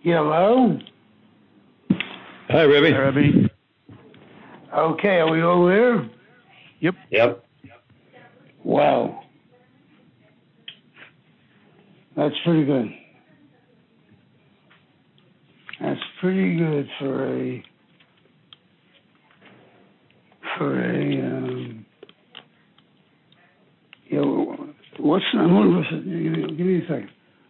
Hello? Hi, Rebbe. Hi, Rebbe. Okay, are we all there? Yep. Wow. That's pretty good. That's pretty good for a what's give me a second.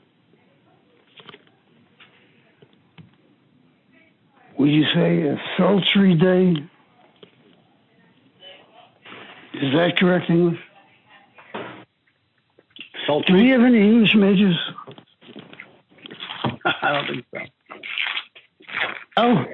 Would you say a sultry day? Is that correct English? Sultry? Do we have any English majors? I don't think so. Oh.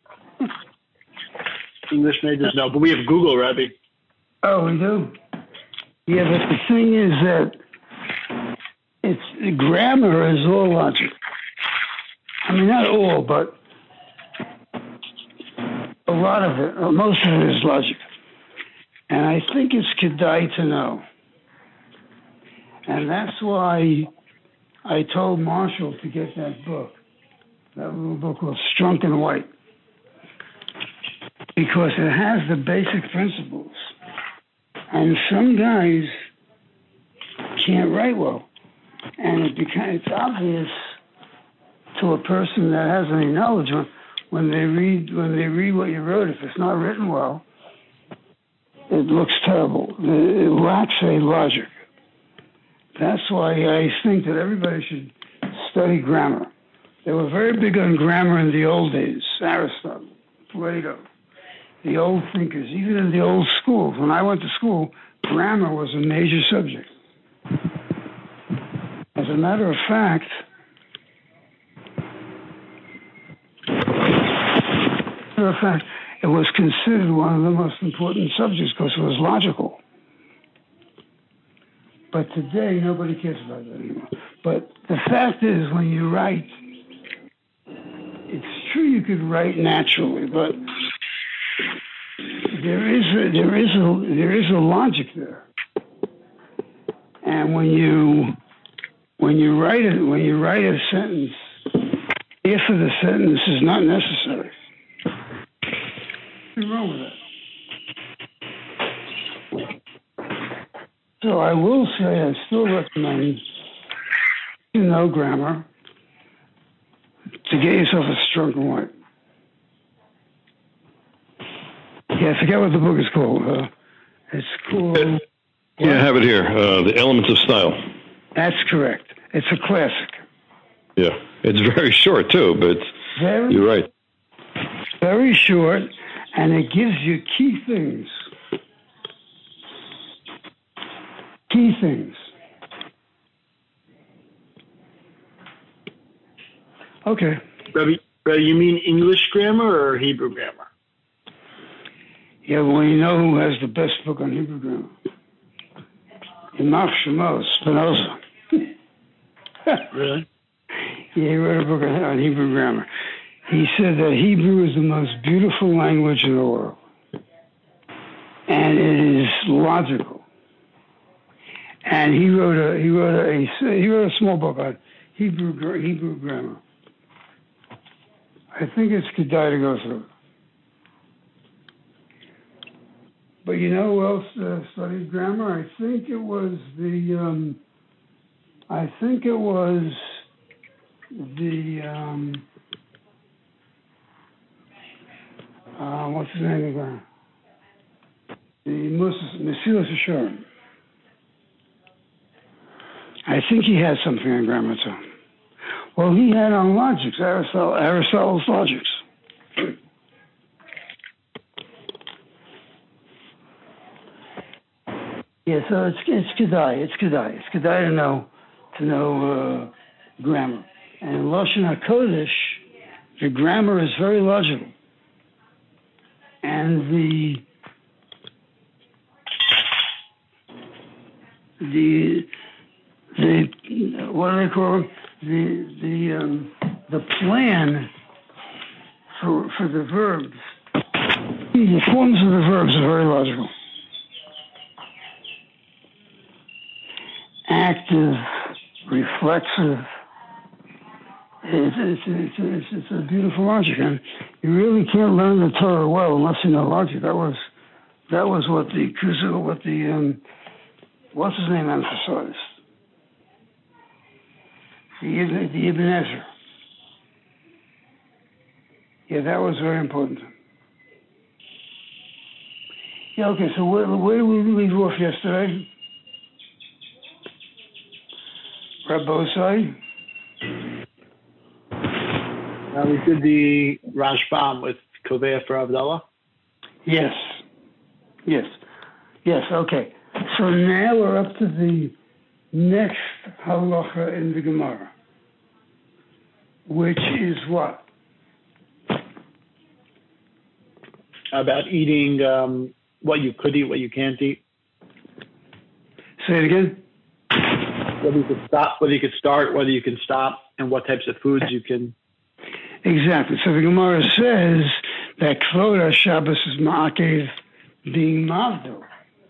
English majors, no, but we have Google, Rebbe. Oh, we do? Yeah, but the thing is that grammar is all logic. I mean, not all, but a lot of it, or most of it is logic. And I think it's kedai to know. And that's why I told Marshall to get that book, that little book called Strunk and White, because it has the basic principles. And some guys can't write well. And it's obvious to a person that has any knowledge when they read what you wrote. If it's not written well, it looks terrible. It lacks a logic. That's why I think that everybody should study grammar. They were very big on grammar in the old days. Aristotle, Plato, the old thinkers, even in the old schools. When I went to school, grammar was a major subject. As a matter of fact, it was considered one of the most important subjects because it was logical. But today, nobody cares about that anymore. But the fact is, when you write, it's true you could write naturally, but there is a logic there. And when you write a sentence, if the sentence is not necessary, what's wrong with that? So I will say I still recommend to know grammar to get yourself a Strunk and White. Yeah, I forget what the book is called. It's called... Yeah, I have it here. The Elements of Style. That's correct. It's a classic. Yeah. It's very short, too, but you're right. Very short, and it gives you key things. Key things. Okay. Rebbe, you mean English grammar or Hebrew grammar? Yeah, well, you know who has the best book on Hebrew grammar? Ymach Shemos, Spinoza. Really? Yeah, he wrote a book on Hebrew grammar. He said that Hebrew is the most beautiful language in the world. And it is logical. And he wrote a small book on Hebrew grammar. I think it's kedai to go through. But you know who else studied grammar? I think it was what's his name again? The Mesilas Yesharim. I think he had something on grammar too. Well, he had on logics, Aristotle's logics. Yeah, so it's kedai. It's kedai to know grammar. And in Lashon HaKodesh, the grammar is very logical. And the what do they call it? The plan for the verbs. The forms of the verbs are very logical. Active, reflexive, It's a beautiful logic, and you really can't learn the Torah well unless you know logic. That was what the Kuzu, what's his name emphasized. The Ibn Ezra. Yeah, that was very important. Yeah, okay, so where did we leave off yesterday? Rabbosai? We did the Rashbam with Kovea for Abdullah. Yes, okay. So now we're up to the next halacha in the Gemara, which is what? About eating what you could eat, what you can't eat. Say it again. Whether you could stop, whether you could start, whether you can stop, and what types of foods you can. Exactly. So the Gemara says that Kvod Shabbos is ma'akev being mavdo,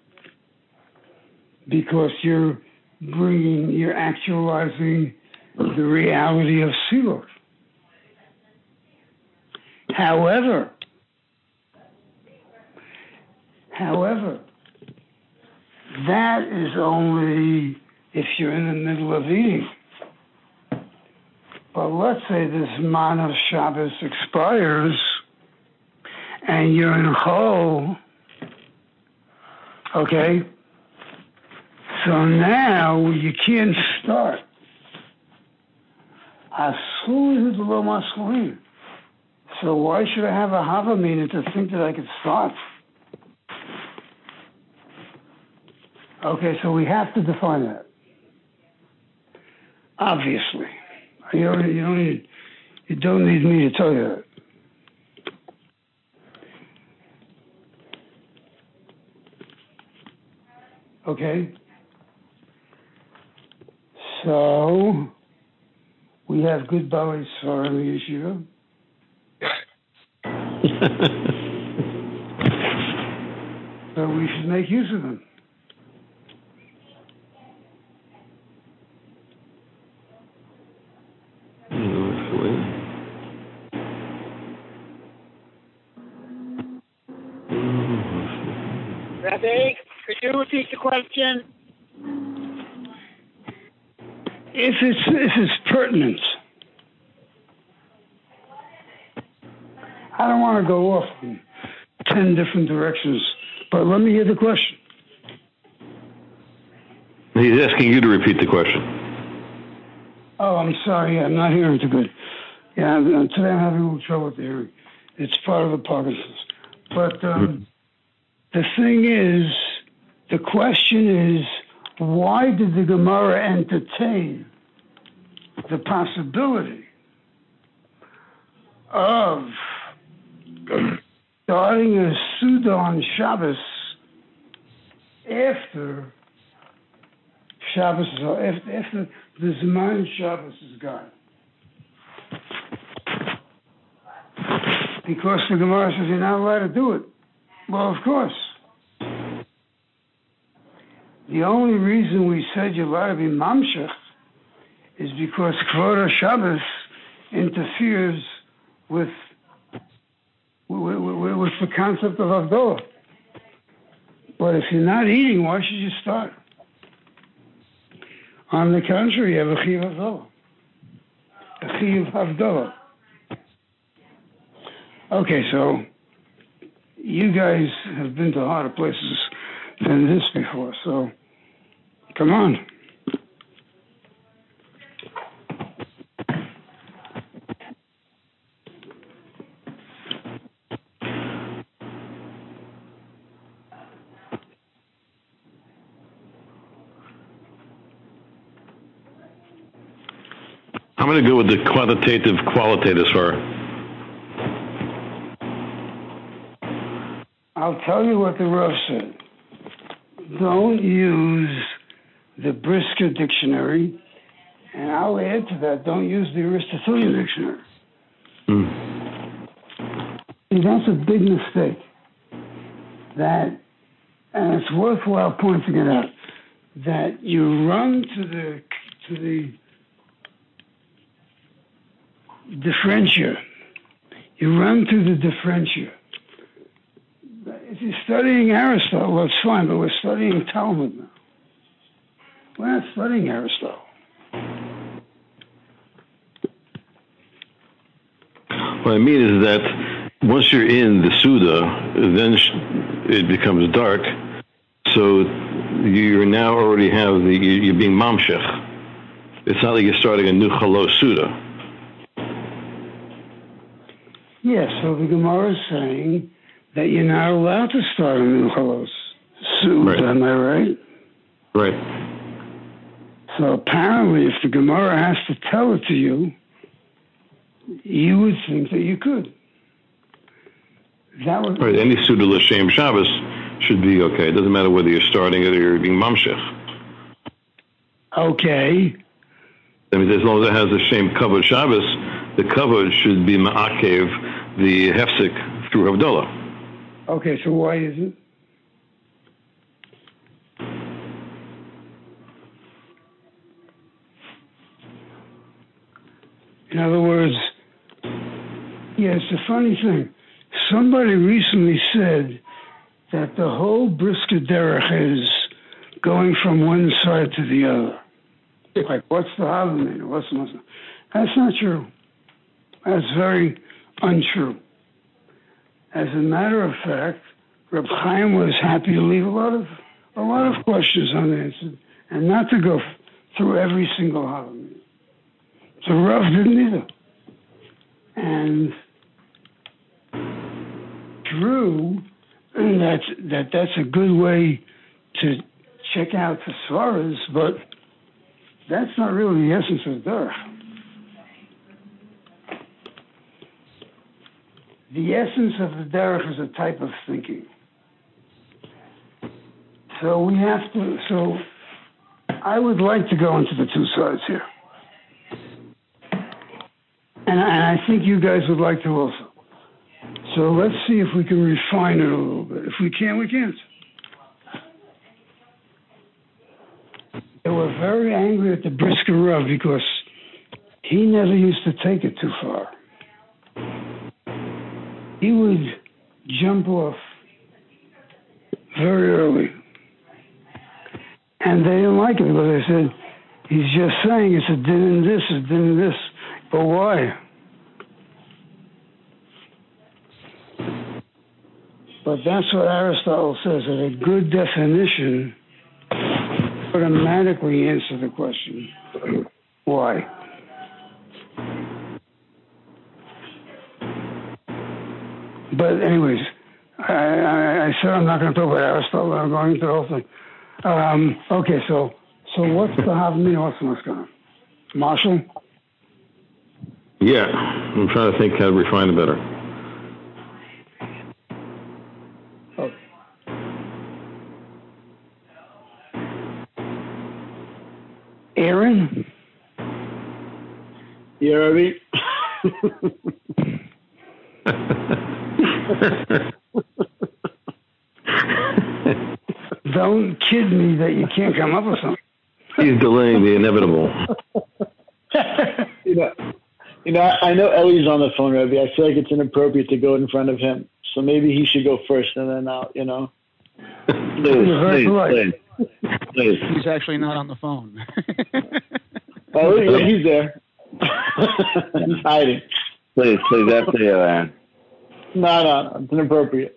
because you're actualizing the reality of Silot. However, that is only if you're in the middle of eating. But let's say this man of Shabbos expires and you're in Chol, okay? So now you can't start. Asur is below masculine. So why should I have a Havamina to think that I could start? Okay, so we have to define that. Obviously. You don't need me to tell you that. Okay? So, we have good Bali Sfar in the yeshiva. So we should make use of them. Rabbi, could you repeat the question? If it's pertinent. I don't want to go off in 10 different directions, but let me hear the question. He's asking you to repeat the question. Oh, I'm sorry. I'm not hearing too good. Yeah, today I'm having a little trouble with the hearing. It's part of the Parkinson's. But the thing is, the question is, why did the Gemara entertain the possibility of starting a Suda on Shabbos after Shabbos, after the Zman Shabbos is gone? Because the Gemara says you're not allowed to do it. Well, of course. The only reason we said you're allowed to be mamshech is because Kvod Shabbos interferes with the concept of Havdalah. But if you're not eating, why should you start? On the contrary, you have a chiyuv Havdalah. A chiyuv Havdalah. Okay, so you guys have been to harder places than this before, so come on. I'm going to go with the quantitative qualitative Sfar. I'll tell you what the Rav said. Don't use the Brisker dictionary, and I'll add to that, don't use the Aristotelian dictionary. See, that's a big mistake. And it's worthwhile pointing it out, that you run to the differentia. You run through the differentia. If you're studying Aristotle, well, it's fine, but we're studying Talmud now. We're not studying Aristotle. What I mean is that once you're in the Suda, then it becomes dark. So you now already have you're being mamshech. It's not like you're starting a new Chalos Suda. Yes, so the Gemara is saying that you're not allowed to start a new Chalos Suda, Right. am I right? Right. So apparently, if the Gemara has to tell it to you, you would think that you could. That would Right. Any Suda L'Shem Shabbos should be okay. It doesn't matter whether you're starting it or you're being mamshech. okay. I mean, as long as it has the same covered Shabbos, the covered should be ma'akev, the hefsek through Havdalah. Okay, so why is it? In other words, yeah, it's a funny thing. Somebody recently said that the whole Brisker Derech is going from one side to the other. Like, what's the Havamina? What's the Muslim? That's not true. That's very untrue. As a matter of fact, Reb Chaim was happy to leave a lot of questions unanswered and not to go through every single Havamina. So Rav didn't either. And true, that's a good way to check out the Svaras, but that's not really the essence of Derech. The essence of the Derech is a type of thinking. So I would like to go into the two sides here. And I think you guys would like to also. So let's see if we can refine it a little bit. If we can, we can't. They were very angry at the Brisker Rav because he never used to take it too far. He would jump off very early. And they didn't like it because they said, he's just saying it's a din in this, a din in this. But why? But that's what Aristotle says, that a good definition automatically answers the question, why? But anyways, I said I'm not going to talk about Aristotle, I'm going into the whole thing. Okay, so what's the Havamina, what's the Maskana? Marshall? Yeah, I'm trying to think how to refine it better. Okay. Aaron? Yeah, Rabbi? Don't kid me that you can't come up with something. He's delaying the inevitable. You know, I know Ellie's on the phone, Rabbi. I feel like it's inappropriate to go in front of him. So maybe he should go first and then I'll, Please. He's actually not on the phone. Oh, yeah, he's there. He's hiding. Please, after you, Aaron. No, it's inappropriate.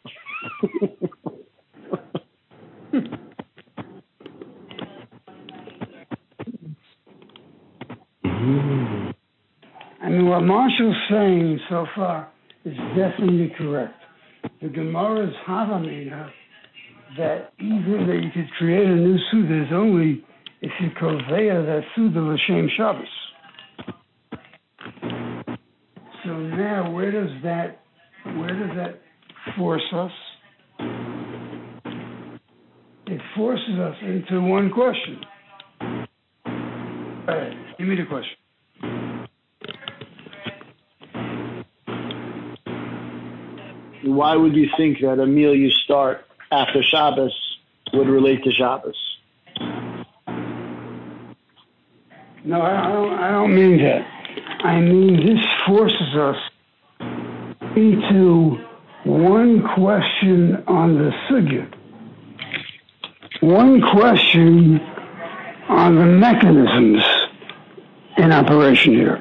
I mean, what Marshall's saying so far is definitely correct. The Gemara's Havamina that even that you could create a new Suda is only if you koveya that Suda L'Shem Shabbos. So now, where does that force us? It forces us into one question. All right, give me the question. Why would you think that a meal you start after Shabbos would relate to Shabbos? No, I don't mean that. I mean, this forces us into one question on the sugya, one question on the mechanisms in operation here.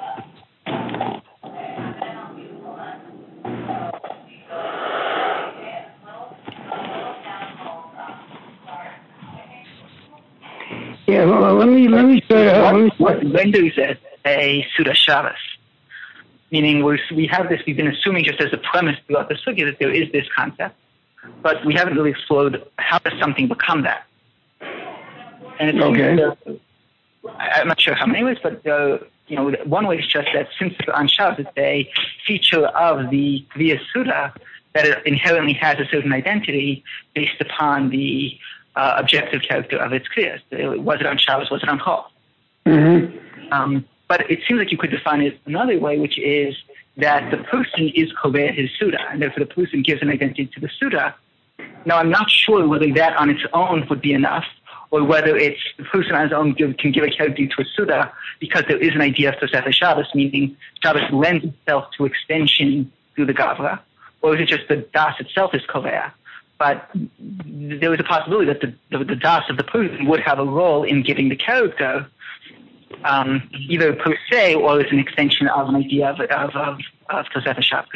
Yeah, well, let me try. When do we say Suda Shabbos? Meaning we have this, we've been assuming just as a premise throughout the sugya that there is this concept, but we haven't really explored how does something become that. And it's okay. I'm not sure how many ways, but one way is just that since on Shabbos it's a feature of the Kriya Suda that it inherently has a certain identity based upon the objective character of its Kriyas. Was it on Shabbos? Was it on Chol? Mm-hmm. But it seems like you could define it another way, which is that the person is Koveh his Suda, and therefore the person gives an identity to the Suda. Now, I'm not sure whether that on its own would be enough, or whether it's the person on his own can give a character to a Suda because there is an idea of Tosefes Shabbos, meaning Shabbos lends itself to extension through the Gavra, or is it just the Das itself is Koveh? But there is a possibility that the Das of the person would have a role in giving the character, either per se or as an extension of an idea of Tosefes Shabbos.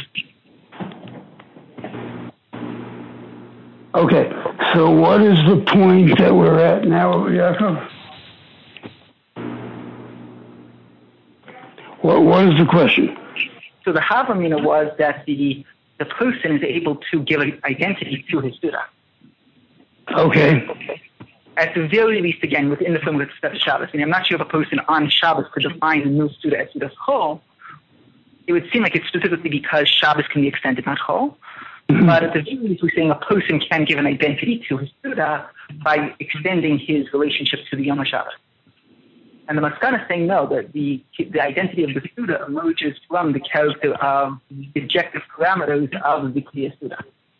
Okay, so what is the point that we're at now, Yaakov? What is the question? So the Havamina was that the person is able to give an identity to his Suda. Okay. At the very least, again, within the framework of Tosefes Shabbos. I mean, I'm not sure if a person on Shabbos could define the new Suda as Suda's Chol. It would seem like it's specifically because Shabbos can be extended, not Chol. But at the very least, we're saying a person can give an identity to his Suda by extending his relationship to the Yom HaShabbos. And the Maskana is saying no, that the identity of the Suda emerges from the character of the objective parameters of the Kriya Suda.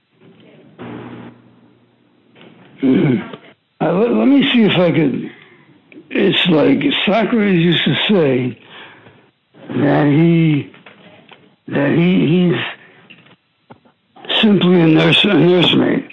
Mm-hmm. Let me see if I could. It's like Socrates used to say that he's simply a nursemaid.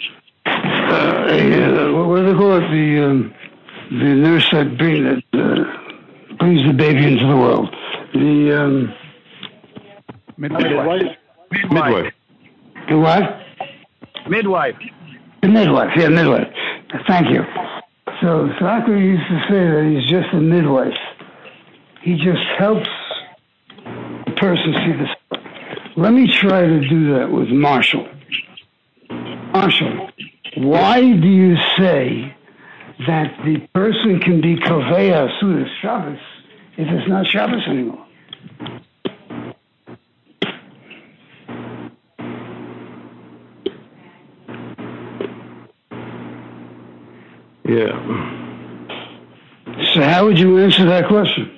What do they call it? The nurse that brings the baby into the world. The midwife. The what? Midwife. The midwife. Yeah, midwife. Thank you. So Socrates used to say that he's just a midwife. He just helps the person see this. Let me try to do that with Marshall. Marshall, why do you say that the person can be Koveh Suda Shabbos if it's not Shabbos anymore? Yeah. So how would you answer that question?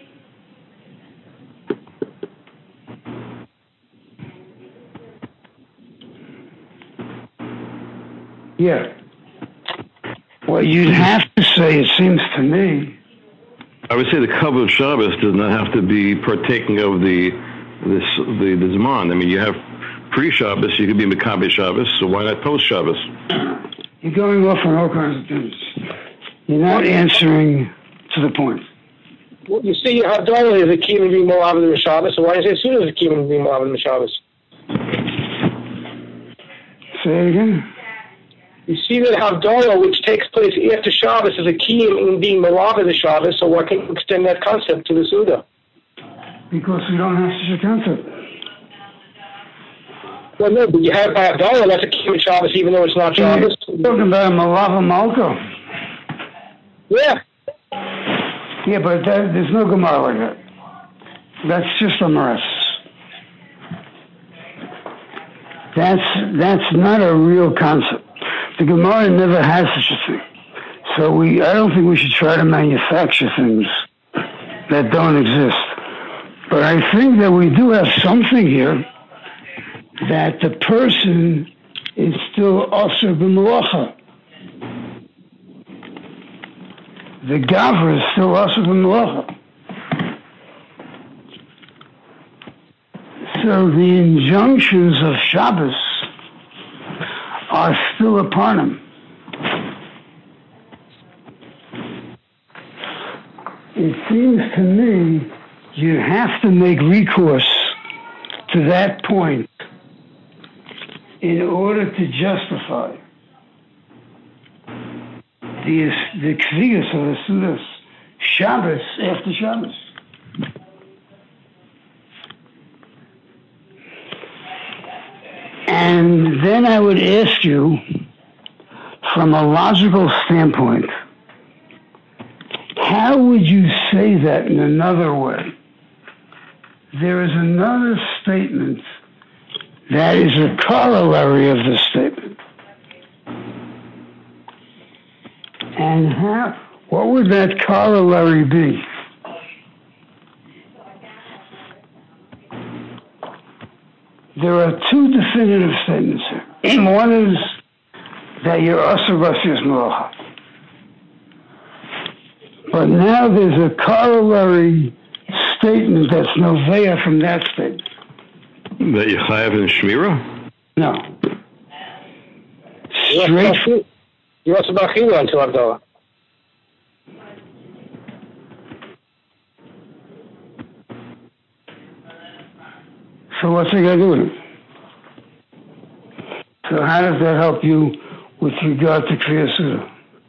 Yeah. Well, you'd have to say, it seems to me. I would say the Kavod Shabbos does not have to be partaking of the Zman. I mean, you have pre-Shabbos, you could be Mekabe Shabbos, so why not post-Shabbos? You're going off on all kinds of things. You're not answering to the point. Well, you see, Havdalah is a key to being Mo'avad in Shabbos, so why is it as soon as a key to being Mo'avad in Shabbos? Say it again. You see that Havdalah, which takes place after Shabbos, is a key in being Mo'avad in Shabbos, so why can't you extend that concept to the Suda? Because we don't have such a concept. Well, no, but you have Havdalah, that's a key in Shabbos, even though it's not Shabbos. You're talking about a Malava Malko. Yeah. Yeah, but there's no Gemara like that. That's just a Maras. That's not a real concept. The Gemara never has such a thing. So I don't think we should try to manufacture things that don't exist. But I think that we do have something here that the person is still Asur b'Melacha. The Gavra is still Asur b'Melacha. So the injunctions of Shabbos are still upon him. It seems to me you have to make recourse to that point in order to justify the kviyas of the Sudas Shabbos after Shabbos. And then I would ask you, from a logical standpoint, how would you say that in another way? There is another statement that is a corollary of this statement. And what would that corollary be? There are two definitive statements here. One is that you're Asur B'Asiyas Melacha. But now there's a corollary statement that's noveya from that statement. That you chayav in Shmira? No. Straight. You're Asur B'Achila until Havdalah. So what's it got to do with it? So how does that help you with regard to Kriya Suda?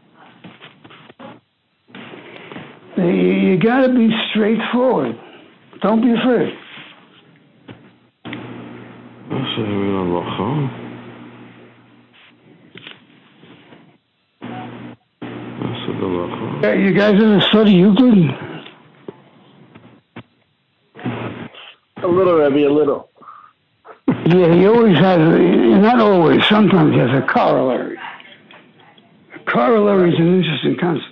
You got to be straightforward. Don't be afraid. You guys ever study Euclid? A little, Rebbe, a little. Yeah, he always has, not always, sometimes he has a corollary. A corollary is an interesting concept.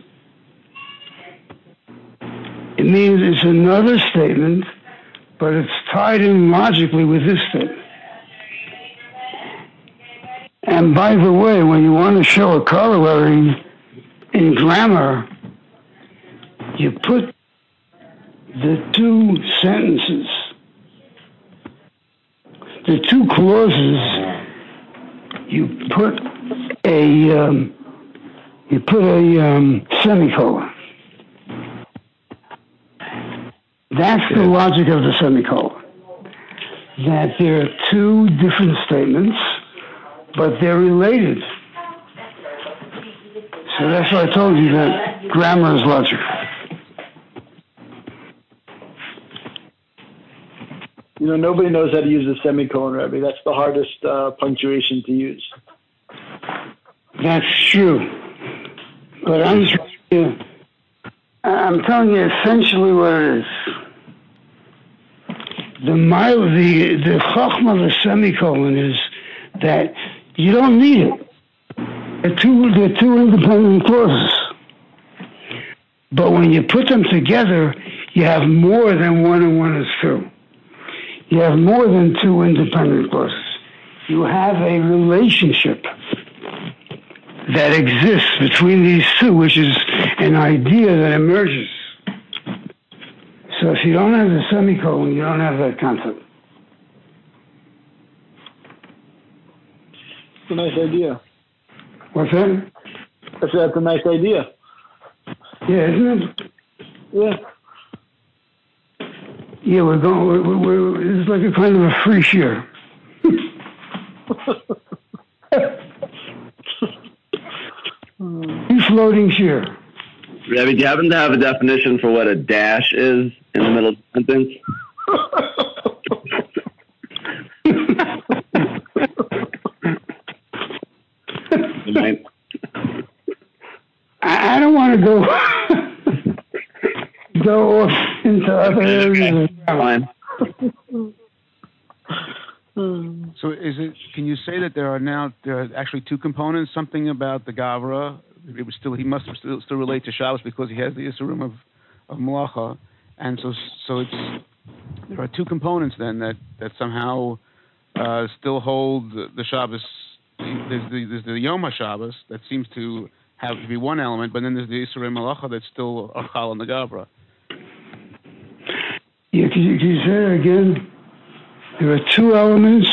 It means it's another statement, but it's tied in logically with this statement. And by the way, when you want to show a corollary in grammar, you put the two sentences, the two clauses, you put a semicolon. That's the logic of the semicolon. That there are two different statements, but they're related. So that's why I told you that grammar is logic. You know, nobody knows how to use a semicolon, Rebbe. That's the hardest punctuation to use. That's true. But I'm telling you essentially what it is. The chachma of the semicolon is that you don't need it. They're two independent clauses. But when you put them together, you have more than one and one is two. You have more than two independent clauses. You have a relationship that exists between these two, which is an idea that emerges. So if you don't have the semicolon, you don't have that concept. It's a nice idea. What's that? That's a nice idea. Yeah, isn't it? Yeah. Yeah, it's like a kind of a free share. Free floating share. Rebbe, do you happen to have a definition for what a dash is in the middle of the sentence? I don't want to go off into other areas. Fine. So can you say that there are actually two components, something about the Gavra, he must still relate to Shabbos because he has the Isurim of Malacha, and so there are two components then that somehow still hold the Shabbos. There's the Yom HaShabbos that seems to have to be one element, but then there's the Isurim Malacha that's still Achal on the Gavra. Yeah, can you say that again? There are two elements.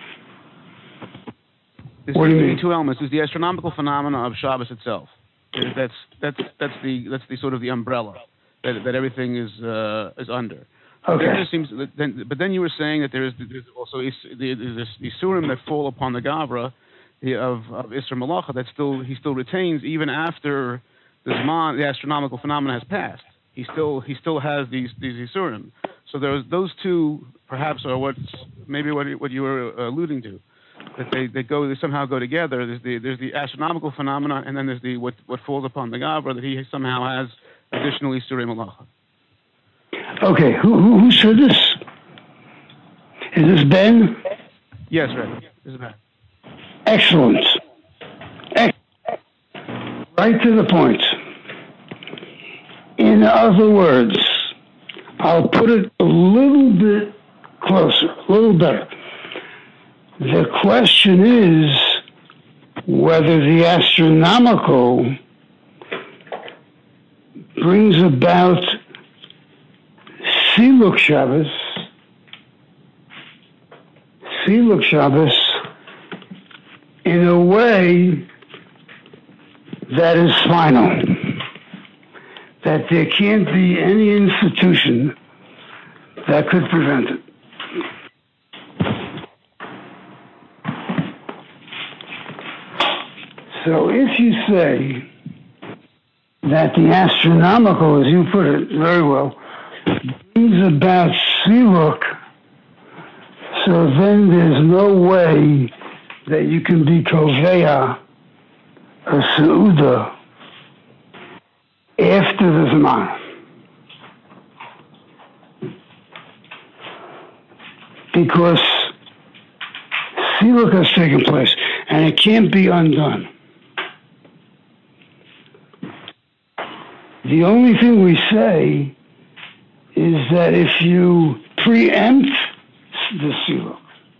What do you mean? Two elements. There's the astronomical phenomena of Shabbos itself. That's the sort of the umbrella that everything is under. Okay. But then you were saying that there's also the Isurim that fall upon the Gavra of Isser Malacha that he still retains even after the astronomical phenomena has passed. He still has these Isurim. So those two perhaps are what you were alluding to, that they somehow go together. There's the astronomical phenomena, and then there's what falls upon the Gavra that he somehow has additional Isurim Malacha. Okay, who said this? Is this Ben? Yes, right. This is Ben. Excellent. Right to the point. In other words, I'll put it a little bit closer, a little better. The question is whether the astronomical brings about Siluk Shabbos in a way that is final, that there can't be any institution that could prevent it. So if you say that the astronomical, as you put it very well, brings about Siluk, so then there's no way that you can be Koveya or Seuda after the Zman. Because Siluk has taken place and it can't be undone. The only thing we say is that if you preempt the Siluk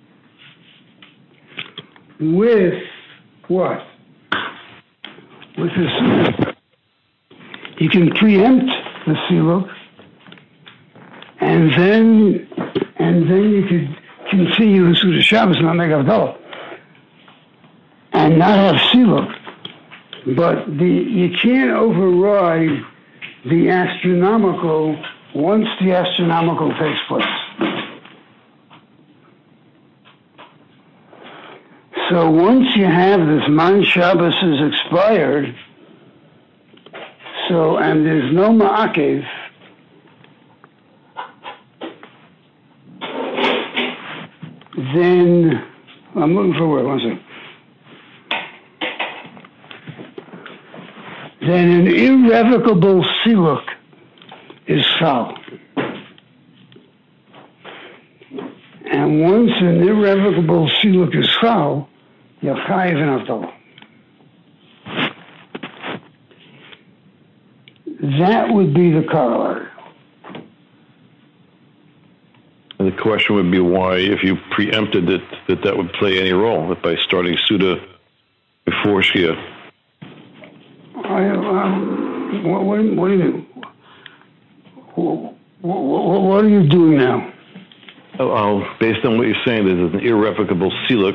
with what? With the Siluk. You can preempt the Siluk, and then you could continue in Suda Shabbos and not make Havdalah, and not have Siluk. But you can't override the astronomical once the astronomical takes place. So once you have this Man Shabbos is expired, and there's no Ma'akev, then I'm looking for a word, one second. Then an irrevocable Siluk is Chal. And once an irrevocable Siluk is Chal, you're Chayiv in Havdalah. That would be the corollary. And the question would be why, if you preempted it, that would play any role, that by starting Suda before Shkia. What do you mean? What are you doing now? Based on what you're saying, there's an irrevocable Siluk.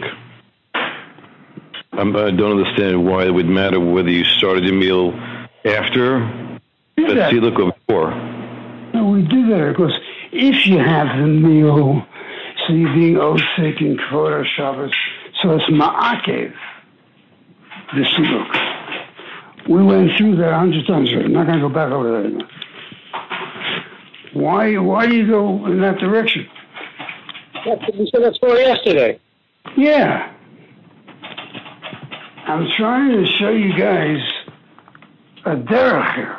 I don't understand why it would matter whether you started your meal after a Siluk or before. No, we do that because if you have the meal, so you're being Osek in Kvod Shabbos, so it's Ma'akev, the Siluk. We went through that 100 times already. I'm not going to go back over that again. Why do you go in that direction? We said that's for yesterday. Yeah. I'm trying to show you guys a derech here.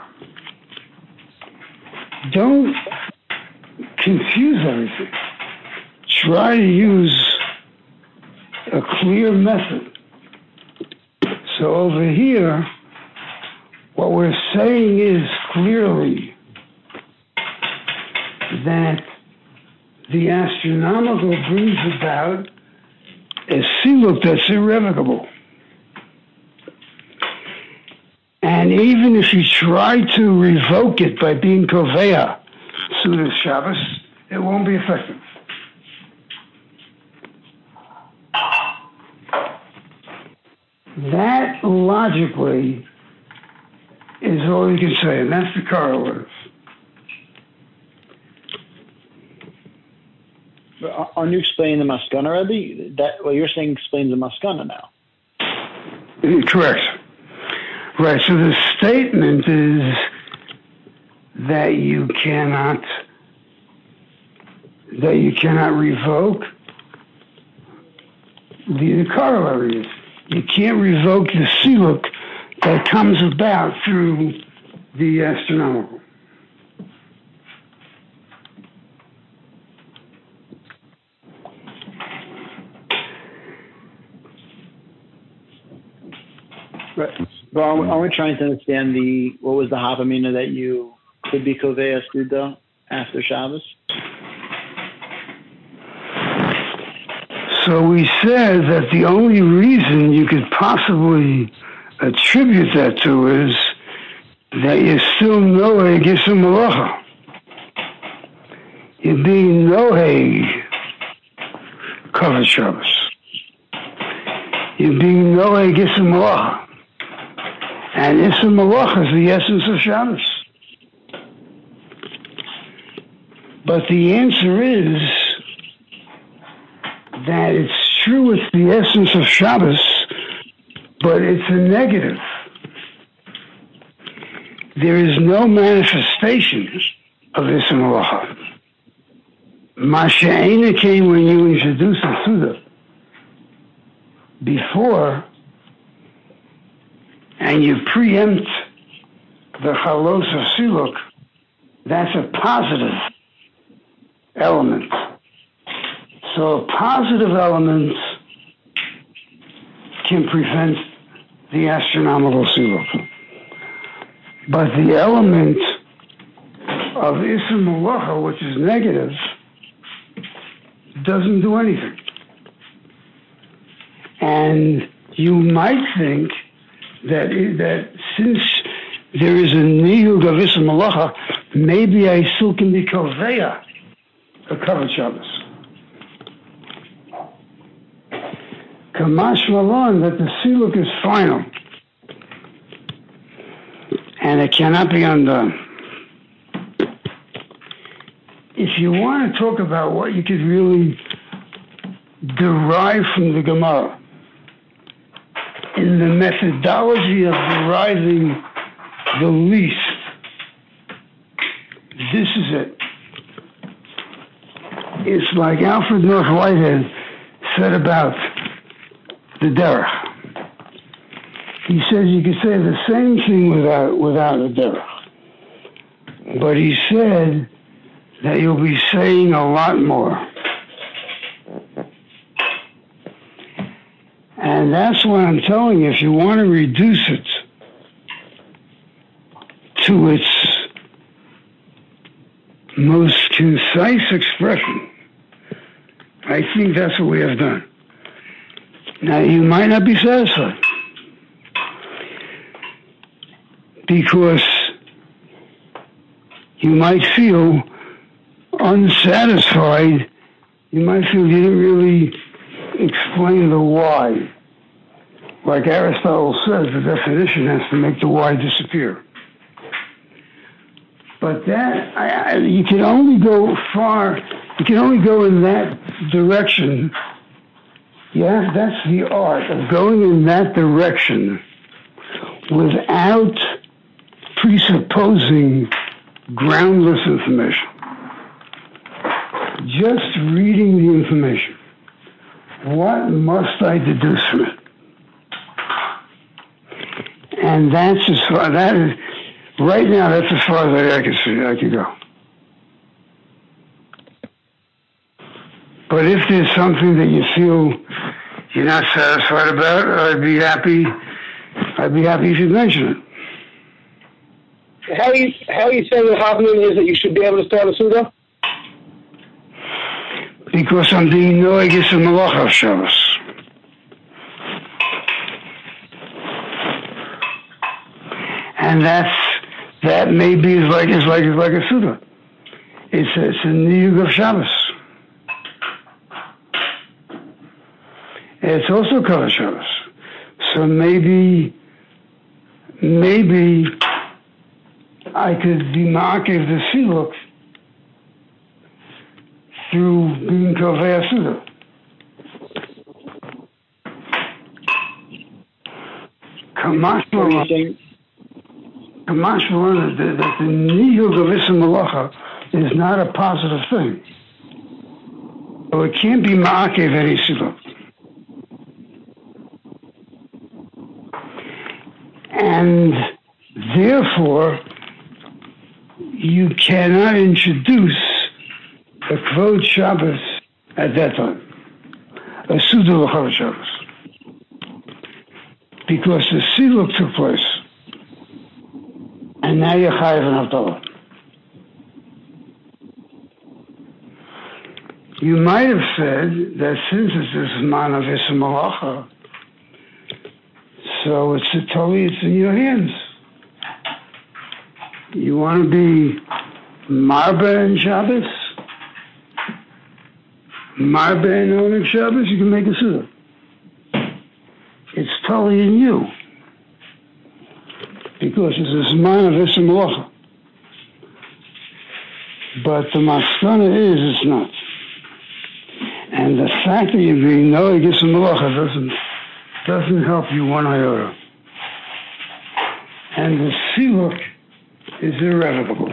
Don't confuse everything. Try to use a clear method. So over here, what we're saying is clearly that the astronomical brings about a Siluk that's irrevocable. And even if you try to revoke it by being Koveya Suda Shabbos, it won't be effective. That logically is all you can say, and that's the correlative. Aren't you explaining the maskana, Rebbe? That what you're saying explains the maskana now. Correct. Right. So the statement is that you cannot revoke. The corollary is you can't revoke the siluk that comes about through the astronomical. Right. But are we trying to understand what was the Havamina that you could be Kovei Suda after Shabbos? So we said that the only reason you could possibly attribute that to is that you're still Noeg Yisum Malacha. You're being Noeg Kavod Shabbos. You're being Noeg Yisum Malacha. And Yisum Malacha is the essence of Shabbos. But the answer is that it's true it's the essence of Shabbos, but it's a negative. There is no manifestation of Yisum Malacha. Masha'ena came when you introduced the Suda. Before, and you preempt the Chalos of Siluk, that's a positive element. So a positive element can prevent the astronomical Siluk. But the element of Yisum Malacha, which is negative, doesn't do anything. And you might think that since there is a niyug of Yisum Malacha, maybe I still can be Koveya, a Kavod Shabbos. Kamash Malon, that the Siluk is final. And it cannot be undone. If you want to talk about what you could really derive from the Gemara, in the methodology of deriving the least, this is it. It's like Alfred North Whitehead said about the derech. He says you could say the same thing without a derech. But he said that you'll be saying a lot more. And that's why I'm telling you, if you want to reduce it to its most concise expression, I think that's what we have done. Now, you might not be satisfied, because you might feel unsatisfied. You might feel you didn't really explain the why. Like Aristotle says, the definition has to make the why disappear. But that, you can only go far, you can only go in that direction. Yeah, that's the art of going in that direction without presupposing groundless information. Just reading the information. What must I deduce from it? And that's as far, that is, right now, that's as far as I can go. But if there's something that you feel you're not satisfied about, I'd be happy if you mention it. How are you saying the happening is that you should be able to start a Suda? Because I'm being Noeg Yisum Malacha of Shabbos. And that maybe is like a Suda. It's a niyug of Shabbos. It's also Kavod Shabbos. So maybe I could be ma'akev the siluk through being kovei suda. Kamash Malana, that the nihug of Issa Malacha is not a positive thing. So it can't be ma'akev any siluk. And therefore, you cannot introduce a kvod Shabbos at that time, a Suda l'chol Shabbos, because the siluk took place, and now you're chayav an havdalah. You might have said that since it's this man of Issa Malacha, so it's in your hands. You want to be marba and Shabbos? Marba and Oneg Shabbos, you can make a suda. It's totally in you. Because it's a Zman of Issa Malacha. But the maskana is, it's not. And the fact that you're being Noeg Issa Malacha doesn't help you one iota. And the siluk is irrevocable.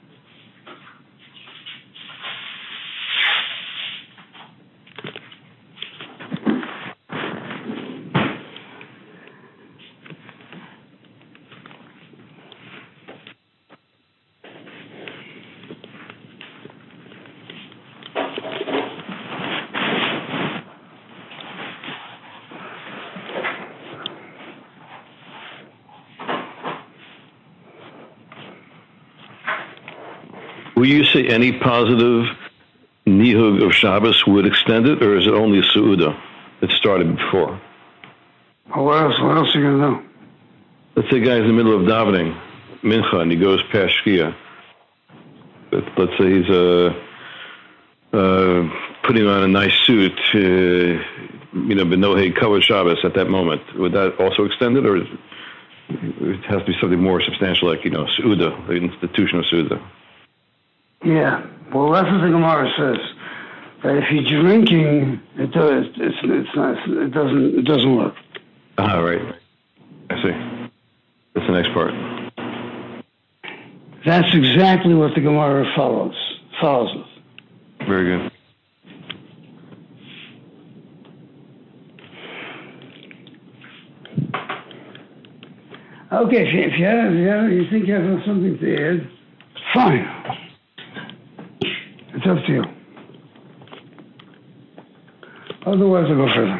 Will you say any positive nihug of Shabbos would extend it, or is it only Su'uda that started before? Well, what else are you going to do? Let's say a guy's in the middle of davening, mincha, and he goes past Shkia. Let's say he's putting on a nice suit, but no hey covered Shabbos at that moment. Would that also extend it, or it has to be something more substantial, like Su'uda, the institution of Su'uda? Yeah, well, that's what the Gemara says. That if you're drinking, it doesn't work. Ah, right. I see. That's the next part. That's exactly what the Gemara follows with. Very good. Okay, if you think you have something to add, fine. It's up to you. Otherwise, I'll go further.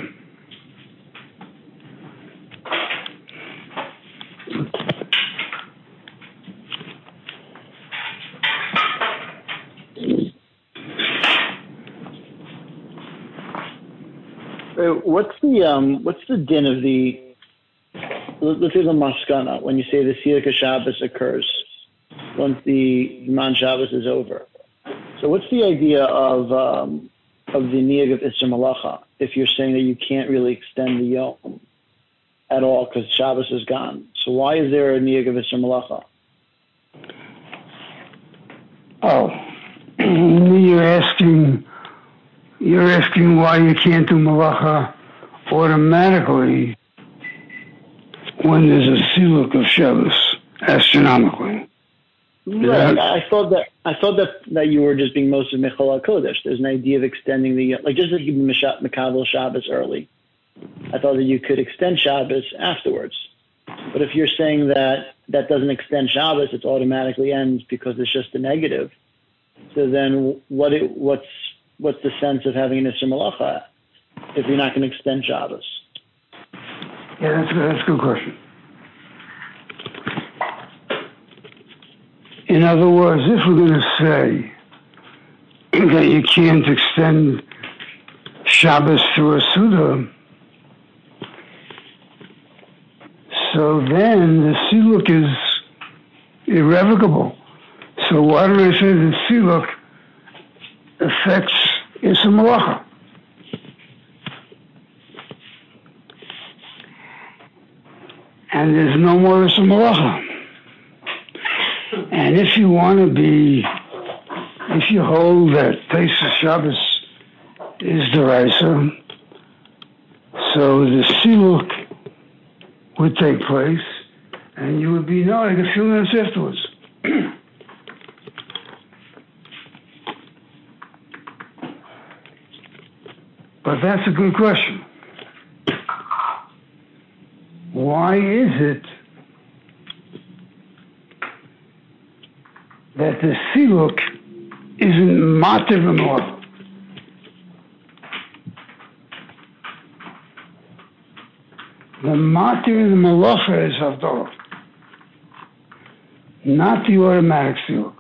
What's the din of the? Let's say the maskana when you say the Siyaka Shabbos occurs once the Man Shabbos is over. So what's the idea of the niyag of Isser Malacha if you're saying that you can't really extend the Yom at all because Shabbos is gone? So why is there a niyag of Isser Malacha? Oh, you're asking why you can't do Malacha automatically when there's a siluk of Shabbos astronomically. Right. I thought that you were just being most of Mechal HaKodesh. There's an idea of extending the, like just like you can Mekabel Shabbos early. I thought that you could extend Shabbos afterwards. But if you're saying that doesn't extend Shabbos, it automatically ends because it's just a negative. So then what's the sense of having an Isser Malacha if you're not going to extend Shabbos? Yeah, that's a good question. In other words, if we're going to say that you can't extend Shabbos through a Suda, so then the Siluk is irrevocable. So why do I say the Siluk affects Isser Malacha? and there's no more Issa Malacha. And if you hold that Pesach Shabbos is Deraisa, so the Siluk would take place, and you would be like a few minutes afterwards. But that's a good question. Why is it that the Siluk isn't Matir Malacha? The Matir and the Malacha is Havdalah, not the automatic Siluk.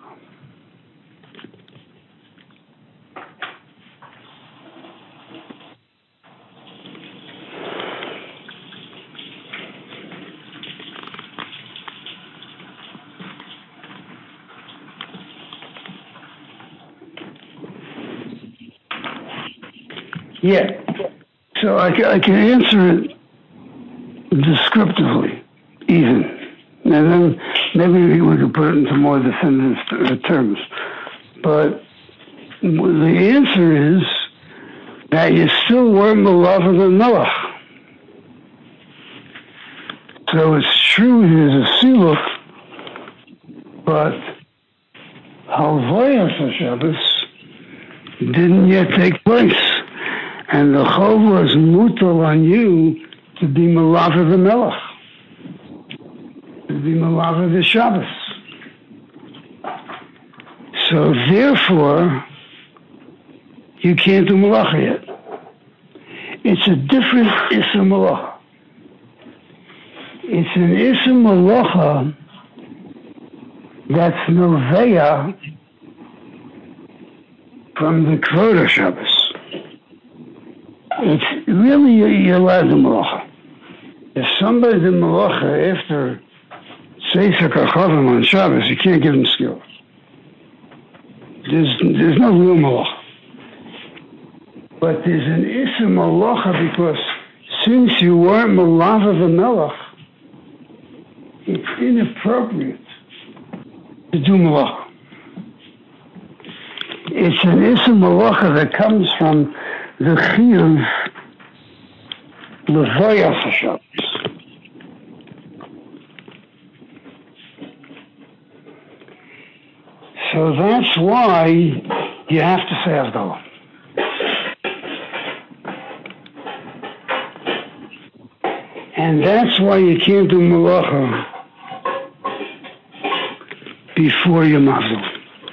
Yeah, so I can answer it descriptively, even. And then maybe we could put it into more definitive terms. But the answer is that you still were Malacha than Noach. So it's true there's a Siluk, but Halvayas Shabbos didn't yet take place. And the Chov was mutal on you to be Malacha the Melech, to be Malacha the Shabbos. So therefore, you can't do Malacha yet. It's a different Issa Malacha. It's an Issa Malacha that's Noveya from the Kvod Shabbos. It's really you're allowed to Malacha. If somebody did Malacha after Sefer Kachavim on Shabbos, you can't give them skill. There's no real Malacha. But there's an Issa Malacha because since you weren't Malacha the Melech, it's inappropriate to do Malacha. It's an Issa Malacha that comes from the Chiyuv Levayas Shabbos. So that's why you have to say Havdalah. And that's why you can't do Malacha before Yom Havdalah.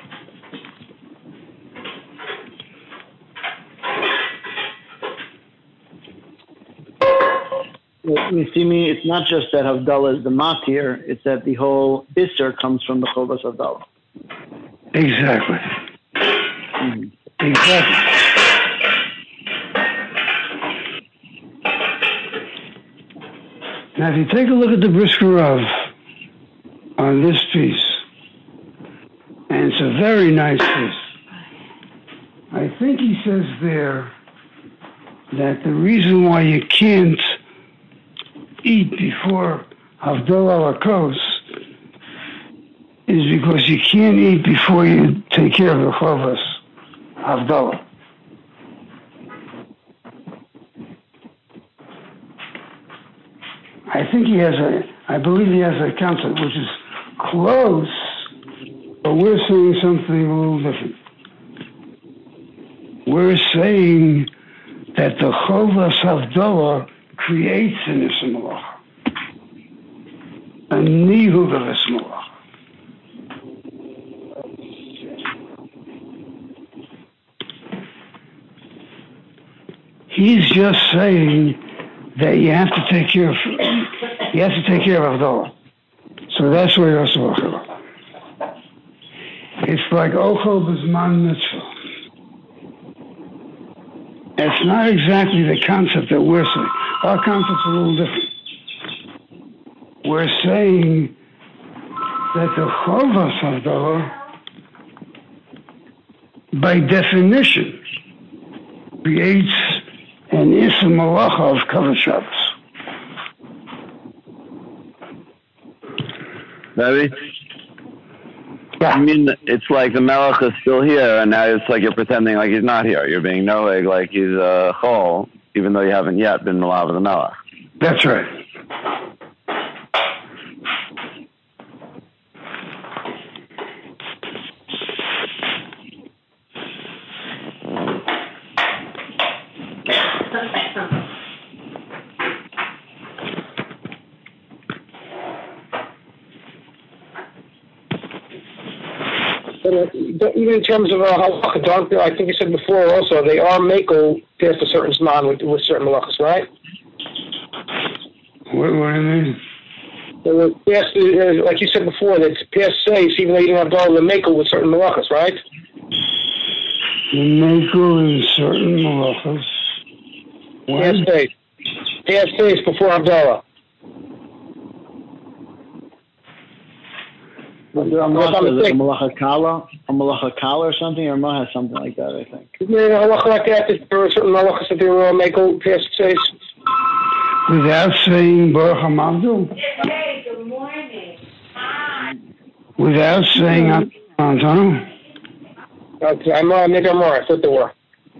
You see me, it's not just that Havdalah is the Matir, it's that the whole Isser comes from the Chovas Havdalah. Exactly. Mm-hmm. Exactly. Now, if you take a look at the Brisker Rav on this piece, and it's a very nice piece, I think he says there that the reason why you can't eat before Havdalah Lakos is because you can't eat before you take care of the Chovas Havdalah. I believe he has a concept which is close, but we're saying something a little different. We're saying that the Chovas Havdalah creates an Issa Malacha, a nihud of Issa Malacha. He's just saying that you have to take care of Havdalah. So that's where you're supposed to. It's like Ochel B'zman Mitzvah. It's not exactly the concept that we're saying. Our concept's a little different. We're saying that the Chovas Havdalah, by definition, creates an Issa Malacha of Kavod Shabbos. Maybe? Yeah. I mean, it's like the Melech is still here, and now it's like you're pretending like he's not here. You're being noeg like he's a chol, even though you haven't yet been malav of the Melech. That's right. But even in terms of halacha, I think you said before also, they are makel past a certain zman with certain malachas, right? What do you mean? They were past, like you said before, that's past safe, even though you didn't have all the makel with certain malachas, right? The makel in certain malachas. Past safe. Past safe before Abdallah. A malacha kala or something, or Ramah has something like that, I think. Isn't there a halacha like that? There were certain malachas that they were all makel past safe. Without saying Baruch HaMavdil? Hey, good morning. Hi. Without saying Antonu? Maybe I'm wrong. I thought there were.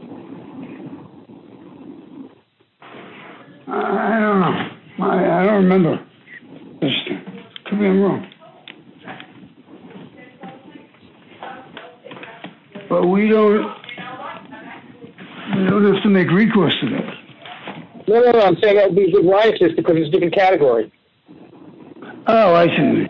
I don't know. I don't remember. Could be I'm wrong. But we don't have to make recourse to that. No. I'm saying that would be a good riot list because it's a different category. Oh, I see.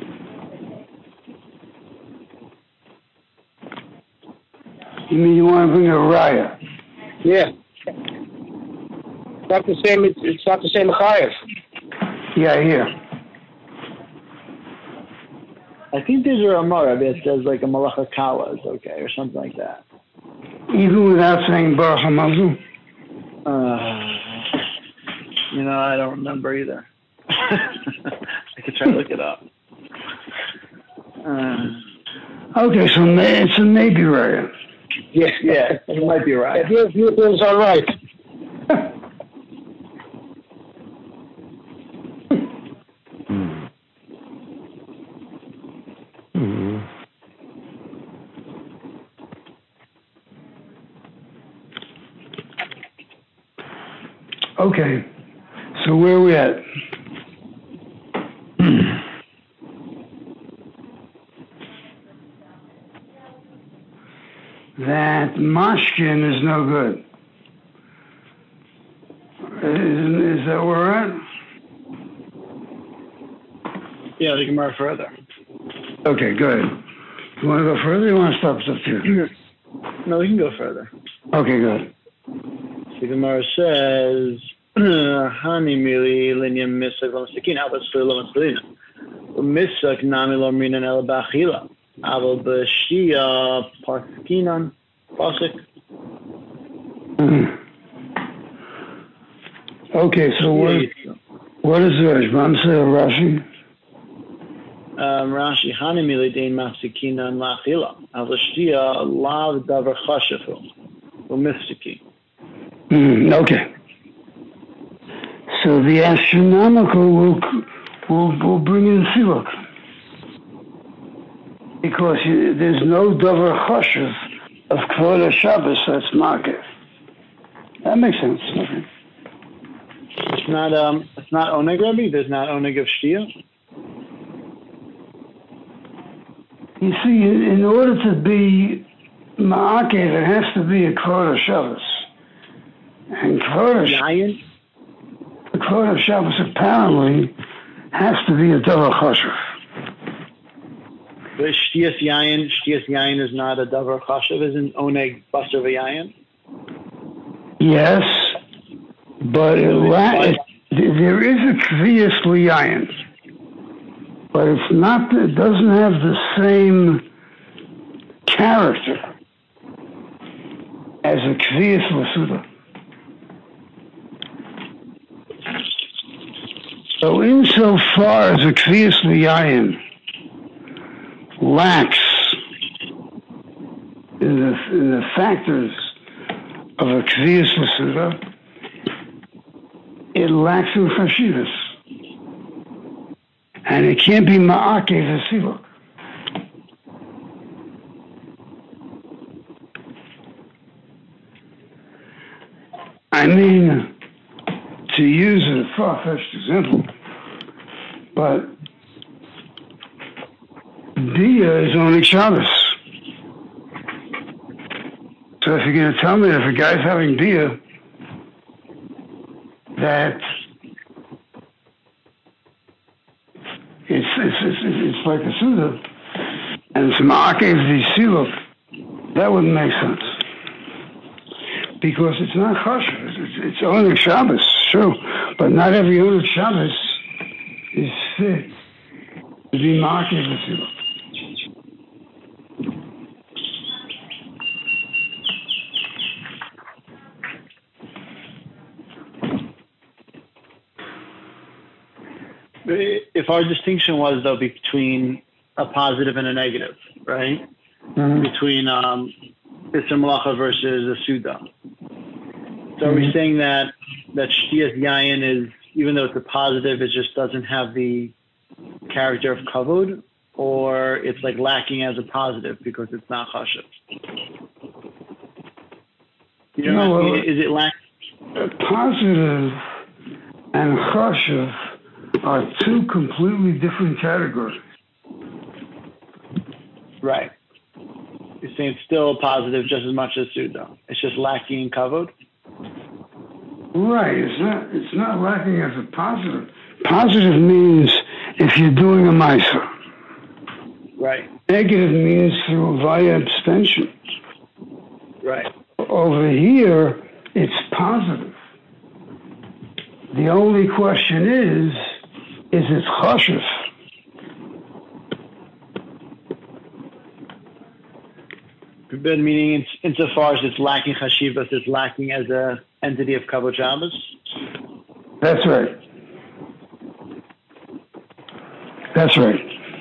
You mean you want to bring a raya? Yeah. It's not the same. It's not the same chayev. Yeah, here. I think there's a Ramah that says like a malacha kala is okay, or something like that. Even without saying Baruch HaMavdil? I don't remember either. I could try to look it up. Okay, so it's a maybe raya. Yeah, it might be right. It's all right. Okay, so where are we at? That mashkin is no good. Is that where we're at? Yeah, the Gemara further. Okay, good. You want to go further or you want to stop us up here? No, we can go further. Okay, good. The Gemara says, Hani mili linyam misak l'masakin, aval s'li l'masalina. Misak nami lo minan el ba'achila. Aval b'shia parkinan pasik. Okay, so what is the Rashbam say, Rashi? Rashi, Hani mili dein masikinan la'achila. Aval shtia lav davar chashafu. U'mistiki. Okay. So the astronomical will bring in Siluk. Because there's no Dover Choshev of Kvod Shabbos that's market. That makes sense. Okay. It's not Oneg Rebbe? There's not Oneg of Shtia? You see, in order to be Ma'akev, it has to be a Kvod Shabbos. And Kvod Shabbos apparently has to be a Dover Choshev. But Shtias Yayin is not a Davar Chashav, isn't Oneg Basar V'Yayin? Yes, but there is a Kviyas L'Yayin, but it doesn't have the same character as a Kviyas L'Suda. So insofar as a Kviyas L'Yayin lacks in the factors of a Kviyas L'Suda, it lacks in Chashivas. and it can't be ma'akev the siluk. I mean, to use a far-fetched example, but Dia is only Shabbos. So if you're going to tell me that if a guy's having Dia, that it's like a Suda, and it's Ma'akev Siluk, that wouldn't make sense. Because it's not kosher. It's only Shabbos, sure. But not every only Shabbos is fit to be Ma'akev Siluk. If our distinction was, though, between a positive and a negative, right? Mm-hmm. Between Isser Malacha versus a Suda. So are we saying that Shtiyas Yayin is, even though it's a positive, it just doesn't have the character of Kavod? Or it's like lacking as a positive because it's not Chashav? You know, is it lacking? Positive and Chashav are two completely different categories. Right. You're saying it's still positive just as much as Suda. It's just lacking in Kavod? Right. It's not lacking as a positive. Positive means if you're doing a Maisa. Right. Negative means through via abstention. Right. Over here, it's positive. The only question is it chashuv? But meaning, insofar as it's lacking chashivas, it's lacking as a entity of Kavod Shabbos? That's right. That's right.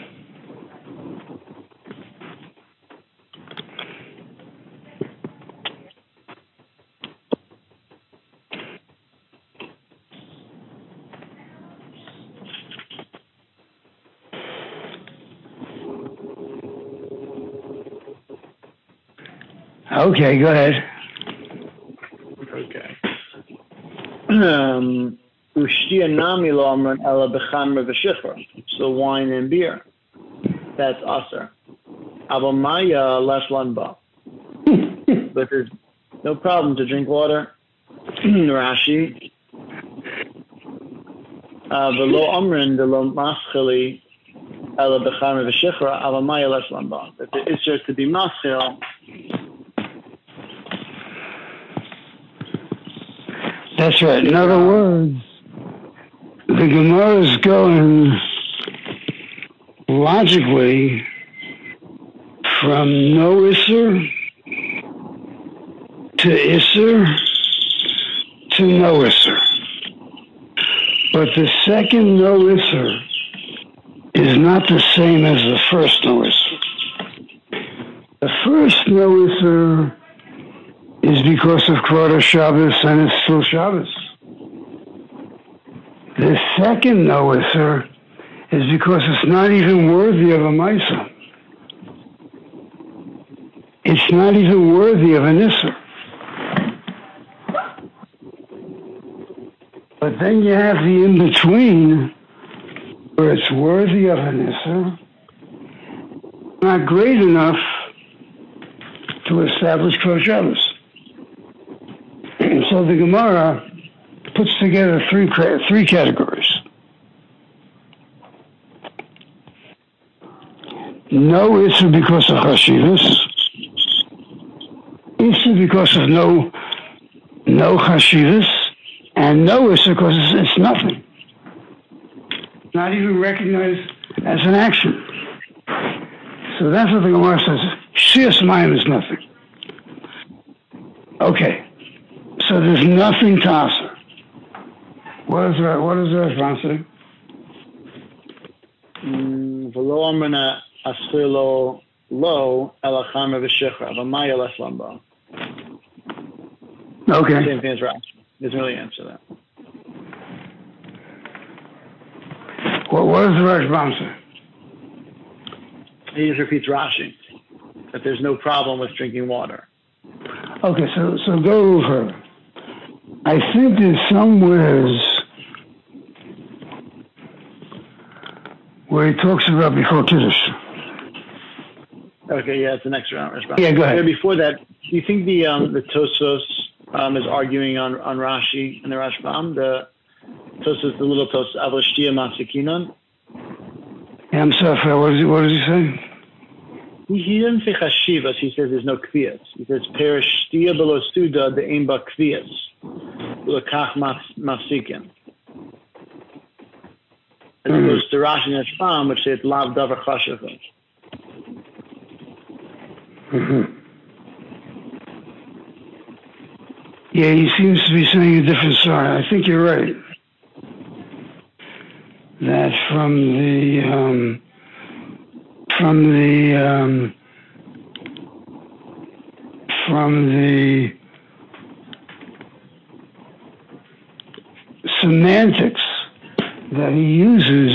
Okay, go ahead. Okay. So wine and beer. That's aser. Abamaya less lanba. But there's no problem to drink water. Rashi. V'lo amrin de lo maschili ela b'chan v'shifra abamaya less lanba. If it is just to be maschil. That's right. In other words, the Gemara is going logically from no Isser to Isser to no Isser. But the second no Isser is not the same as the first no Isser. The first no Isser is because of Kvara Shabbos and it's still Shabbos. The second no Isser is because it's not even worthy of a Maisa. It's not even worthy of an Isser. But then you have the in-between where it's worthy of an Isser, not great enough to establish Kvara Shabbos. So the Gemara puts together three categories. No Isser because of Chashivas. Isser because of no Chashivas. And no Isser because it's nothing. Not even recognized as an action. So that's what the Gemara says. Shiyas Mayim is nothing. Okay. So there's nothing to aser. What is the response say? V'lo amrina asfilo lo elacham v'shechra v'maya les lamba. Okay. Same thing as Rashi. Doesn't really answer that. What does the Rashbam say? He just repeats Rashi, that there's no problem with drinking water. Okay, so go a little further. I think there's somewheres where he talks about before Kiddush. Okay, yeah, it's the next round. Rashbam. Yeah, go ahead. Before that, do you think the Tosfos is arguing on Rashi and the Rashbam? The Tosfos, the little Tosfos, Avol Shtia Mafsikinon? Yeah, I'm sorry, what does he say? He didn't say chashivas. He says there's no kvias. He says perish shtia below suda the aim ba kvias. L'kach mafsikin. As opposed to Rashi and Rashbam, which say it's lav davar chashavah. Mm-hmm. Yeah, he seems to be saying a different side. I think you're right. That from the semantics that he uses,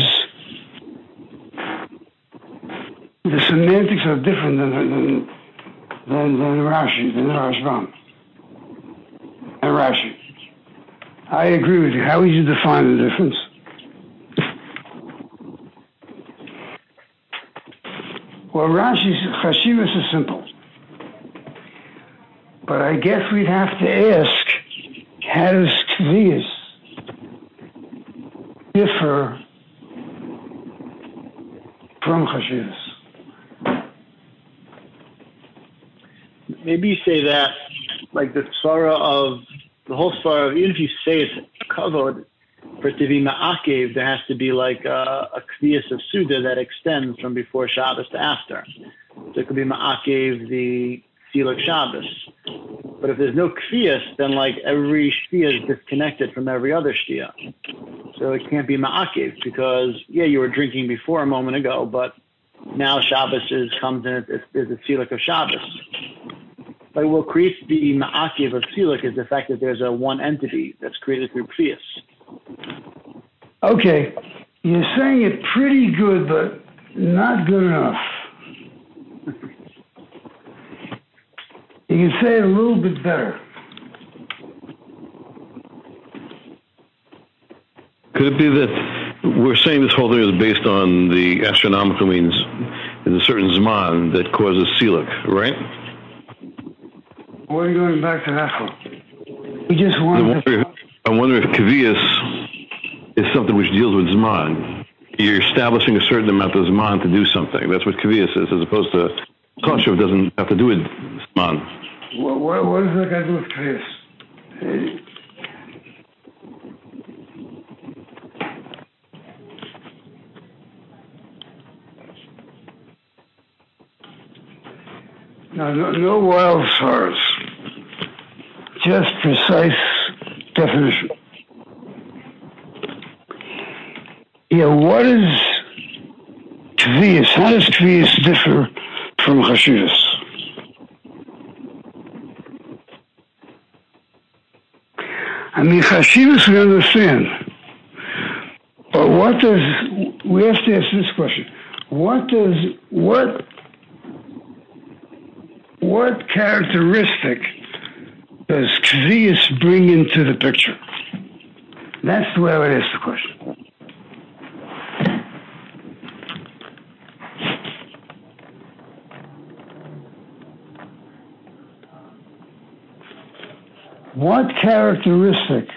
the semantics are different than Rashi, than the Rashbam. And Rashi. I agree with you. How would you define the difference? Well, Rashi's chashivas is simple. But I guess we'd have to ask, how does kviyas differ from chashivas? Maybe you say that, like the whole svara of, even if you say it's kavod, for it to be ma'akev, there has to be like a kviyas of suda that extends from before Shabbos to after. So it could be ma'akev the siluk Shabbos. But if there's no kviyas, then like every shtia is disconnected from every other shtia. So it can't be ma'akev because, yeah, you were drinking before a moment ago, but now Shabbos comes in, there's a siluk of Shabbos. Like what creates the ma'akev of siluk is the fact that there's a one entity that's created through kviyas. Okay, you're saying it pretty good, but not good enough. You can say it a little bit better. Could it be that we're saying this whole thing is based on the astronomical means? There's a certain zman that causes siluk, right? What are you going back to that for? We just want I wonder if kviyas is something which deals with zman. You're establishing a certain amount of zman to do something. That's what kviyas is, as opposed to kosher doesn't have to do with zman. What does that got to do with kviyas? No wild stars. Just precise definition. Yeah, what is kviyas? How does kviyas differ from chashivas? I mean, chashivas we understand. But we have to ask this question. What characteristic does kviyas bring into the picture? That's the way I would ask the question. What characteristic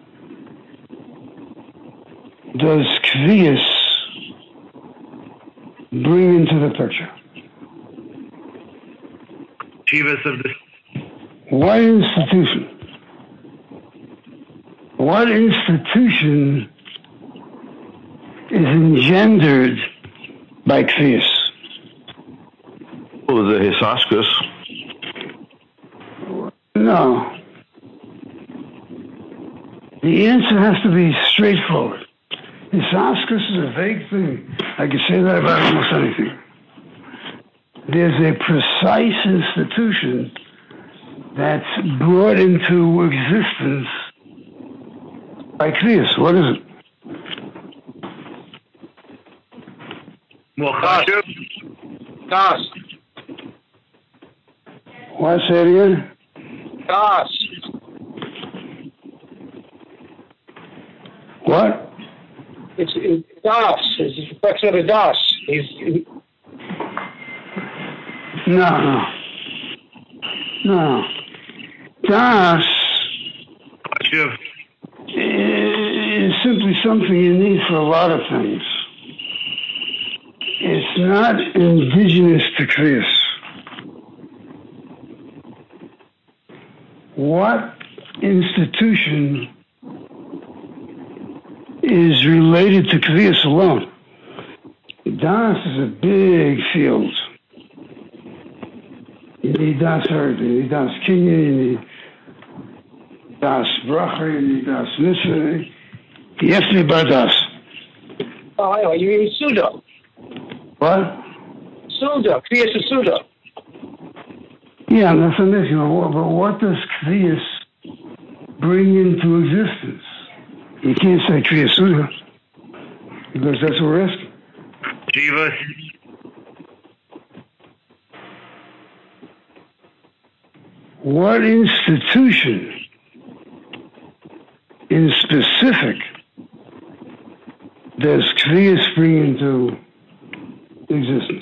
does kviyas bring into the picture? What institution? What institution is engendered by kviyas? Well, the hisaskus. No. The answer has to be straightforward. Hisaskus is a vague thing. I can say that about almost anything. There's a precise institution that's brought into existence by kviyas. What is it? Das. What, say it again? Das. What? It's Das. It's a reflection of the Das. No. Das is simply something you need for a lot of things. It's not indigenous to Kriyas. What institution is related to Kriyas alone? Das is a big field. You need Das Earth, you need Das Kinyan, you need Das Bracha, you need Das Mitzvah. You have to be about Das. Oh, I know. You mean Suda. What? Suda. Kriyas is Suda. Yeah, that's an issue. But what does Kriyas bring into existence? You can't say Kriyas Suda, because that's what we're asking. Jivas. What institution in specific does Kriyas bring into existence?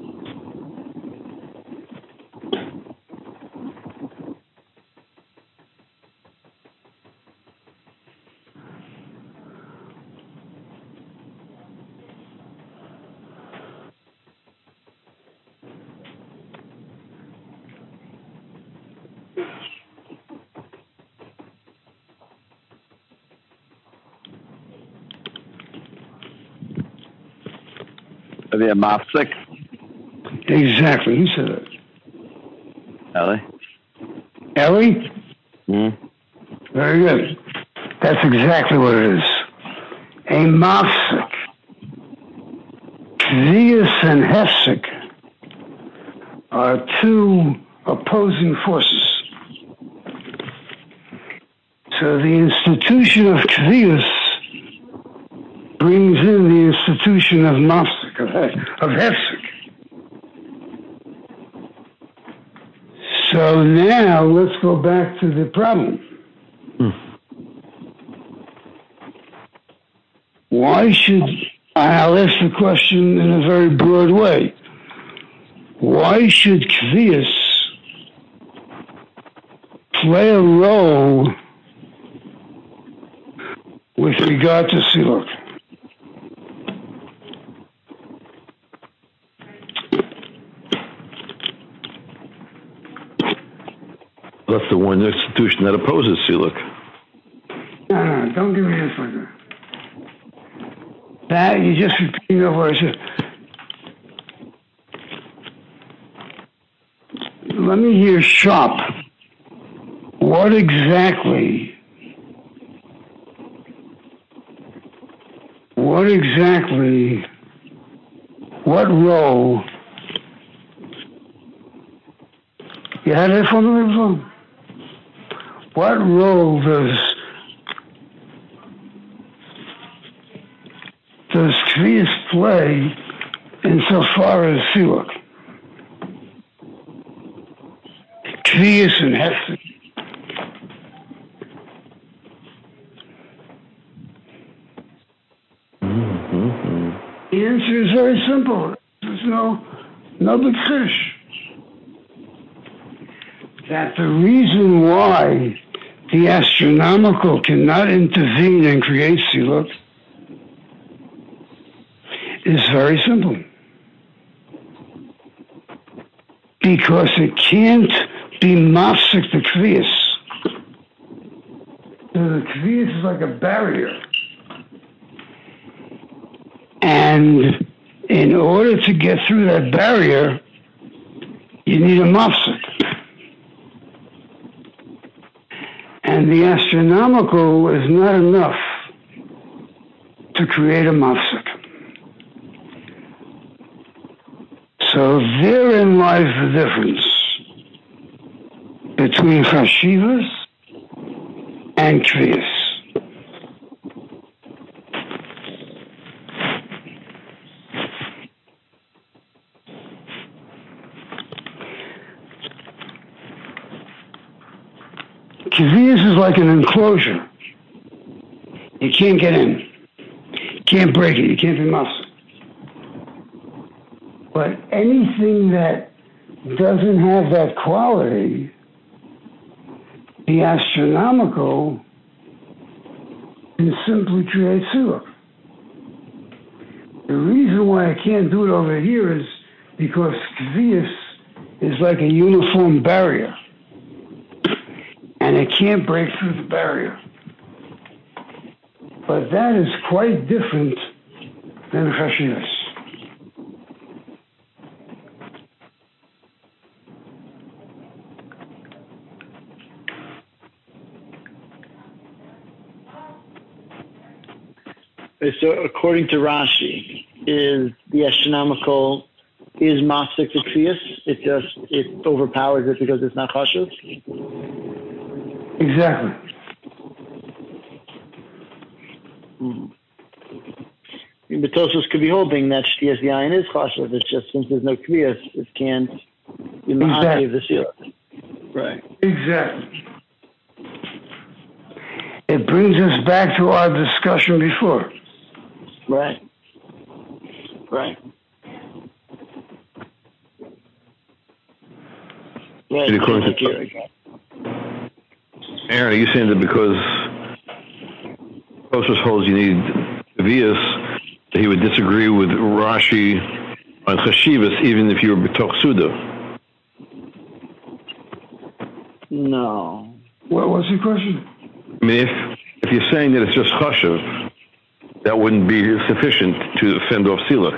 Maybe a mafsik? Exactly. Who said that? Ellie? Ellie? Very good. That's exactly what it is. A mafsik. Kriyas and hefsik are two opposing forces. So the institution of Kriyas brings in the institution of mafsik, of hefsik. So now let's go back to the problem. Why should, I'll ask the question in a very broad way. Why should Kriyas play a role with regard to Siluk? That's the one institution that opposes Siluk. No, don't give me this like that. That, you're just repeating over what I said. Let me hear sharp. What exactly what role, you had that for me before? What role does Kriyas play insofar as Siluk? Kriyas and hefsik. The answer is very simple. There's no big fish. That the reason why the astronomical cannot intervene and create Siluk is very simple. Because it can't be mafsik the Kriyas. The Kriyas is like a barrier. And in order to get through that barrier, you need a mafsik. And the astronomical is not enough to create a mafsik. So therein lies the difference between chashivas and kriyas. like an enclosure. You can't get in. You can't break it. You can't be muscle. But anything that doesn't have that quality, the astronomical, can simply create Sula. The reason why I can't do it over here is because Kvius is like a uniform barrier. And it can't break through the barrier. But that is quite different than Chashivas. So according to Rashi, is the astronomical is Mafsik the Kriyas? It overpowers it because it's not Chashuv? Exactly. The Tosos could be holding that Shtiyas Yain is Chashuv. It's just since there's no Kriyas, it can't be Ma'akev the Sila. Right. Exactly. It brings us back to our discussion before. Right. Right. Right. Aaron, are you saying that because Tosos holds you need Vias, that he would disagree with Rashi on Chashivas even if you were B'tok Suda? No. What was the question? I mean, if you're saying that it's just Chashav, that wouldn't be sufficient to fend off Siluk.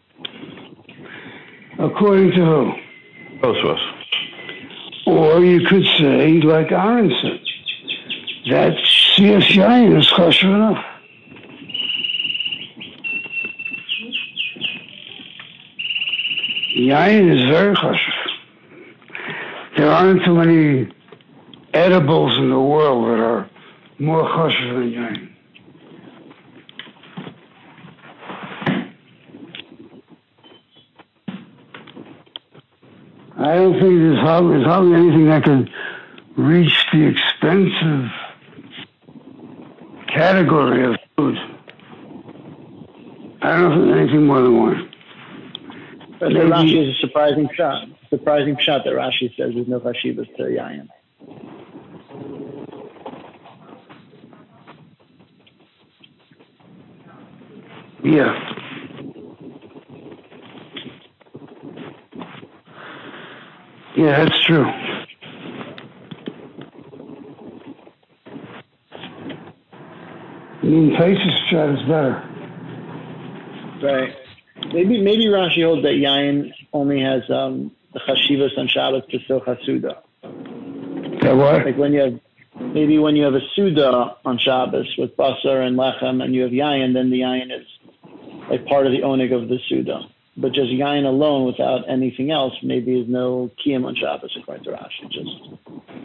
According to who? Tosos. Or you could say, like Aaron said, that Siyas Yain is Chashav enough. Yain is very Chashav. There aren't too many edibles in the world that are more Chashav than Yain. I don't think there's hardly anything that could reach the expensive category of food. I don't think anything more than one. But Rashi is a surprising shot. Surprising shot that Rashi says there's no Chashivas to Yayin. Yeah. Yeah, that's true. I mean, Taisus shot is better. Right. Maybe Rashi holds that Yain only has the Chashivas on Shabbos to Socha Suda. That what? Like when you have a Suda on Shabbos with Basar and Lechem and you have Yain, then the Yain is like part of the Onig of the Suda. But just Yain alone without anything else maybe is no Kiyam on Shabbos according to Rashi.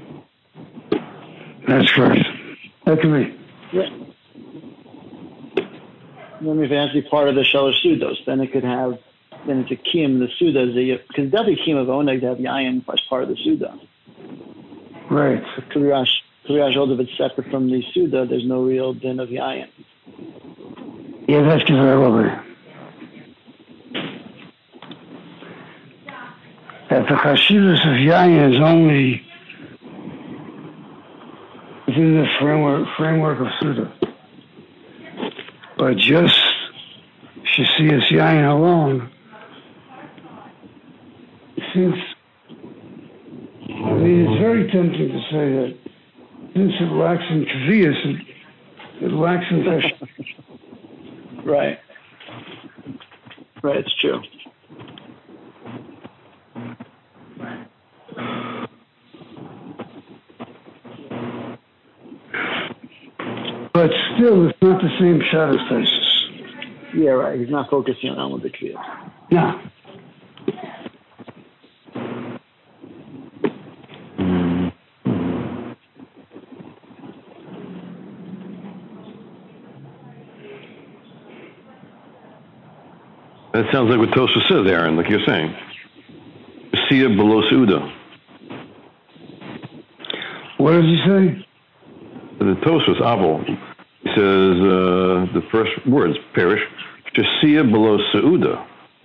That's correct. That can be. Yeah. Then if it has to be part of the Shalosh Sudos, then it's a Kiyam, the Suda, because definitely Kiyam of Oneg to have Yain as part of the Suda. Right. Kriyash holds if it's separate from the Suda, there's no real din of Yain. Yeah, that could very well be. That the Chashivas of Yain is only within the framework of Suda. But just Shasiyas Yain alone, since, I mean, it's very tempting to say that since it lacks in Kaviyas, it lacks in Chashivas. Right. Right, it's true. But still, it's not the same shot as Taisus. Yeah, right. He's not focusing on with the Kriyas. No. That sounds like what Tosos says, Aaron, like you're saying. Sia below Suda. What does he say? the Tosfos Abel says the first words, perish, Shasia below Seuda.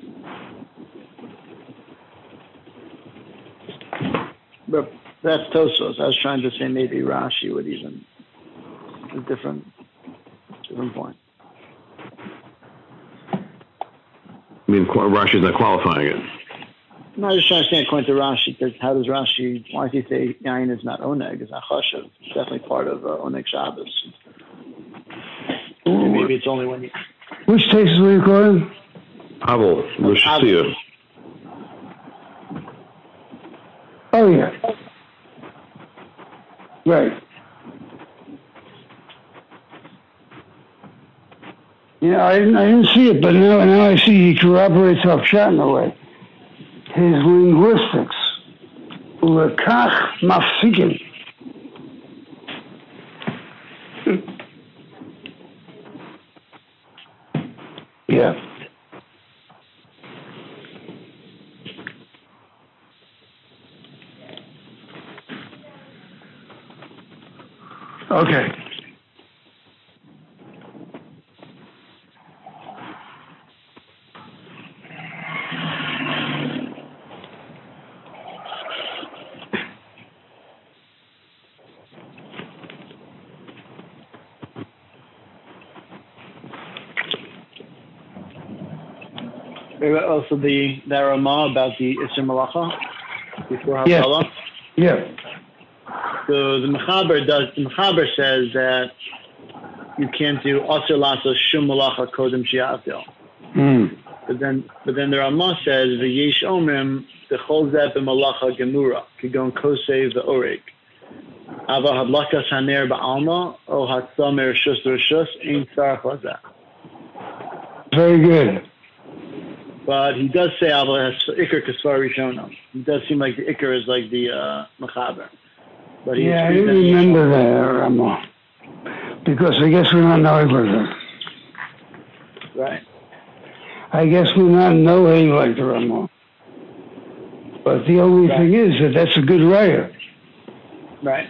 But that's Tosfos. I was trying to say maybe Rashi would even a different point. I mean, Rashi's not qualifying it. No, I was just trying to say according to Rashi, because how does Rashi, why does he say Yain is not Oneg, it's not Chashav? It's definitely part of Oneg Shabbos. Maybe it's only when you... Which text were you quoting? Abel, Shasia. Oh, yeah. Right. Yeah, I didn't see it, but now I see he corroborates our shot in a way. His linguistics. Lekach mafsikin. Yeah. Okay. Also, the Ramah about the Isser Malacha before Havdalah. Yeah. So the Mechaber says that you can't do Asr Lasos Shum Malacha Kodem Shi'avdil. But then the Ramah says the Yesh Omrim the Cholzeh b'Malacha Gemura Kigon Kosev the Oreg Ava Hadlakas Haner Ba'alma O Hatzamer Rishus Rishus Ein Tzarach Lazeh. Very good. But he does say Ava has Iker Kasvar Rishonim. It does seem like the Iker is like the Mechaber. But yeah, I didn't remember that, Ramah. Because I guess we're not knowing like that. Right. I guess we're not knowing like the Ramah. But the only thing is that that's a good raya. Right.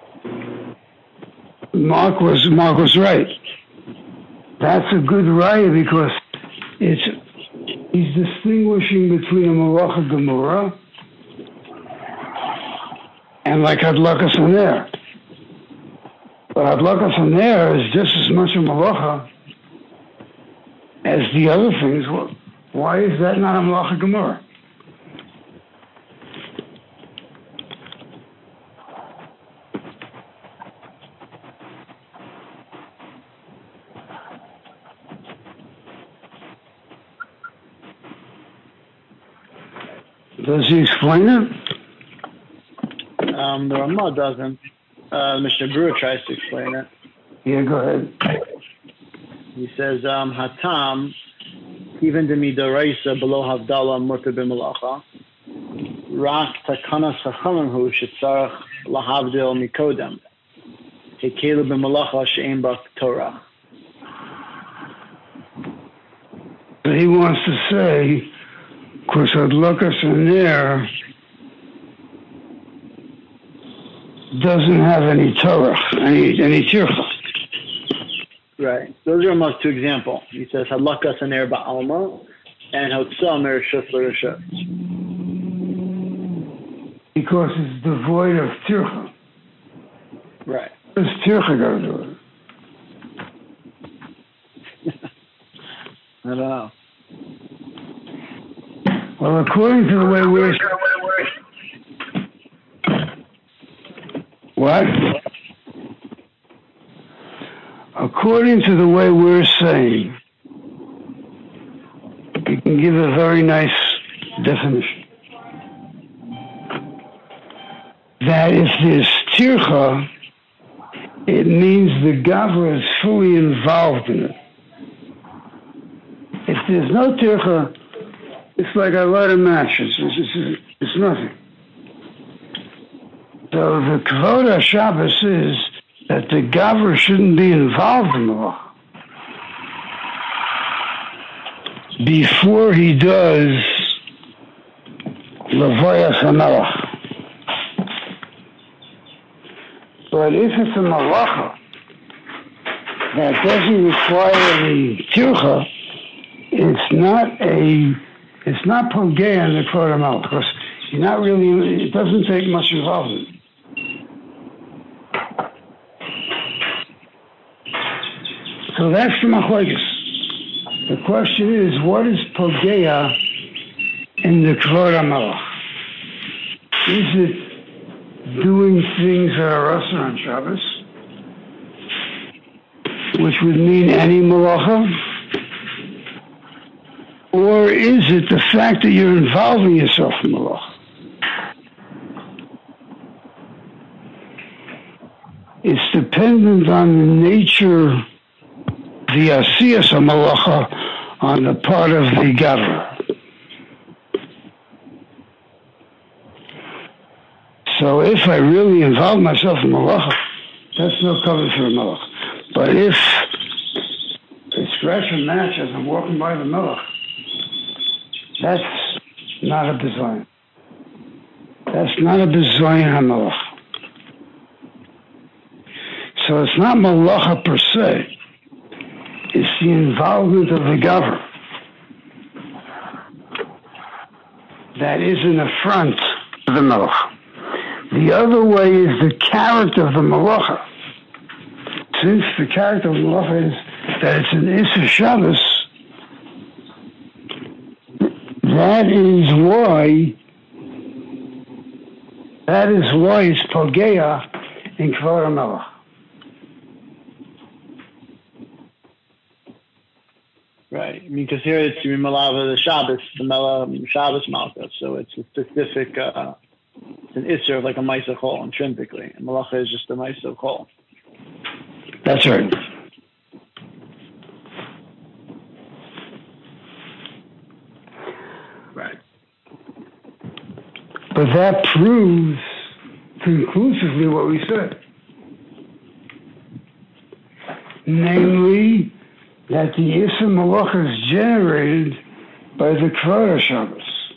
Mark was right. That's a good raya because he's distinguishing between a Malacha Gemura and like Hadlakas Haner. But Hadlakas Haner is just as much a Malacha as the other things. Why is that not a Malacha Gemura? Does he explain it? The Ramah doesn't. Mr. Brewer tries to explain it. Yeah, go ahead. He says, Hatam, even the Midoraisa below Havdalah Mutter b'Malacha, Rak Takanas Chachamim Hu Shetzarach Lahavdil Mikodem, Hekelu b'Malacha She'en Bak Torah. He wants to say, of course, Hadlakas Haner doesn't have any Torah, any tircha. Right. Those are almost two examples. He says Hadlakas Haner Ba'alma and Hotzah Merishus L'Rishus. Because it's devoid of tircha. Right. What does tircha got to do with it? I don't know. Well, according to the way we're... What? According to the way we're saying, you can give a very nice definition. That if there's tircha, it means the gavra is fully involved in it. If there's no tircha, it's like I light a match. It's nothing. So the Kvod HaShabbos is that the gavra shouldn't be involved in the law before he does Levayas HaMelech. But if it's a malacha that doesn't require any tircha, it's not pogea in the Kvod HaMelech, because you're not really, it doesn't take much involvement. So that's the machlokes. The question is, what is pogea in the Kvod HaMelech? Is it doing things that are asur on Shabbos, which would mean any malacha? Or is it the fact that you're involving yourself in malacha? It's dependent on the nature, the asiyas of malacha, on the part of the gavra. So if I really involve myself in malacha, that's no cover for a melech. But if I scratch a match as I'm walking by the melech, that's not a bizayon. That's not a bizayon hamelech. So it's not malacha per se. It's the involvement of the gavra that is an affront to the melech. The other way is the character of the malacha. Since the character of the malacha is that it's an Isser Shabbos, that is why it's pogea in Kvod HaMelech. Right. I mean, because here it's Malava the Shabbos, the Shabbos Malka, so it's a specific. It's an Isser of like a Maisa Chol intrinsically, and Malacha is just a Maisa Chol. That's right. Right. But that proves conclusively what we said. Namely, that the Isser Malacha is generated by the Kvod Shabbos.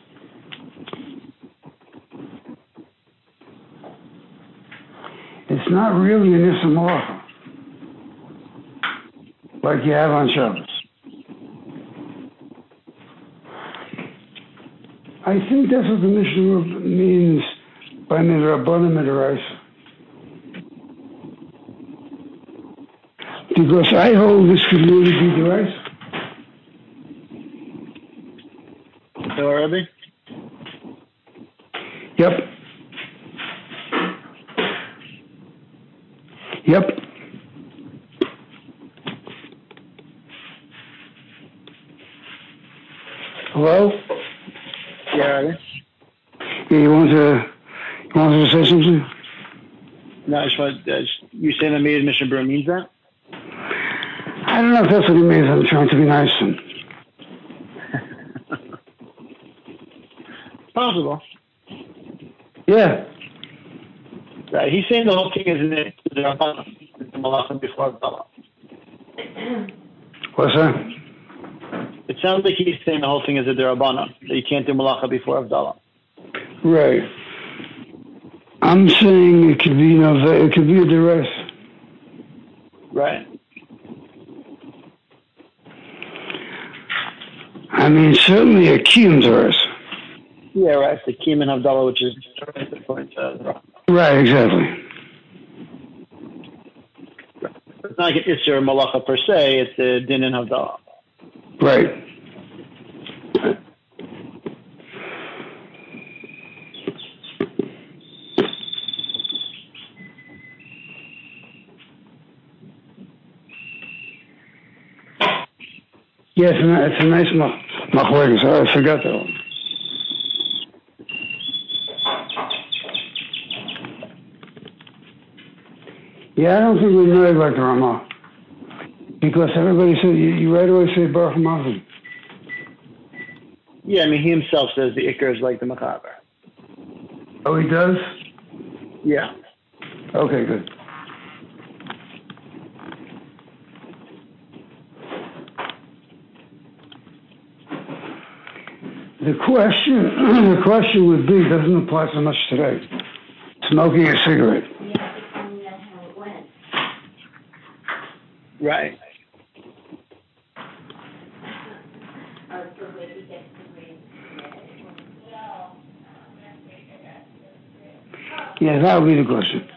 It's not really an Isser Malacha like you have on Shabbos. I think that's what the Mishnah means by Midrabanan Midoraisa. Because I hold this could really be Doraisa. So, Rabbi? Yep. Yep. Hello? Yeah, Rabbi? Yeah, you wanted to say something? No, I just want you saying that maybe Mishnah Berurah means that? I don't know if that's what he means. I'm trying to be nice to him. Possible. Yeah. Right. He's saying the whole thing is in the Malacha before Abdallah. What's that? It sounds like he's saying the whole thing is a Derabana, that you can't do Malacha before Abdallah. Right. I'm saying it could be it could be a duress. Right. I mean, certainly a kiyum duress. Yeah, right. The kiyum and Abdallah, which is according to right, exactly. It's not like an Isser Malacha per se, it's the Din and Abdallah. Right. Yes, it's a nice machlokes. I forgot that one. Yeah, I don't think we know it like the Ramah. Because everybody said, you right away say Baruch Hamazon. Yeah, I mean, he himself says the Iker is like the Mechaber. Oh, he does? Yeah. Okay, good. The question would be, doesn't apply so much today. Smoking a cigarette. You have to tell me that's how it went. Right. Yeah, that would be the question.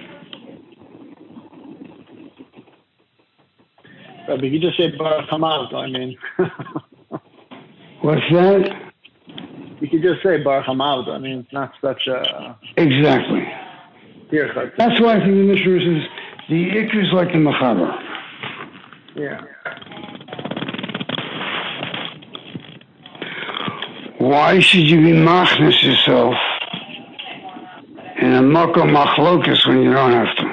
But you just say Baruch Hamavdo, I mean. What's that? You could just say Baruch Hamavdo. I mean, it's not such a... Exactly. That's why I think the Mishnah says the Ikr is like the Mechaber. Yeah. Why should you be machnas yourself in a makom machlokus when you don't have to?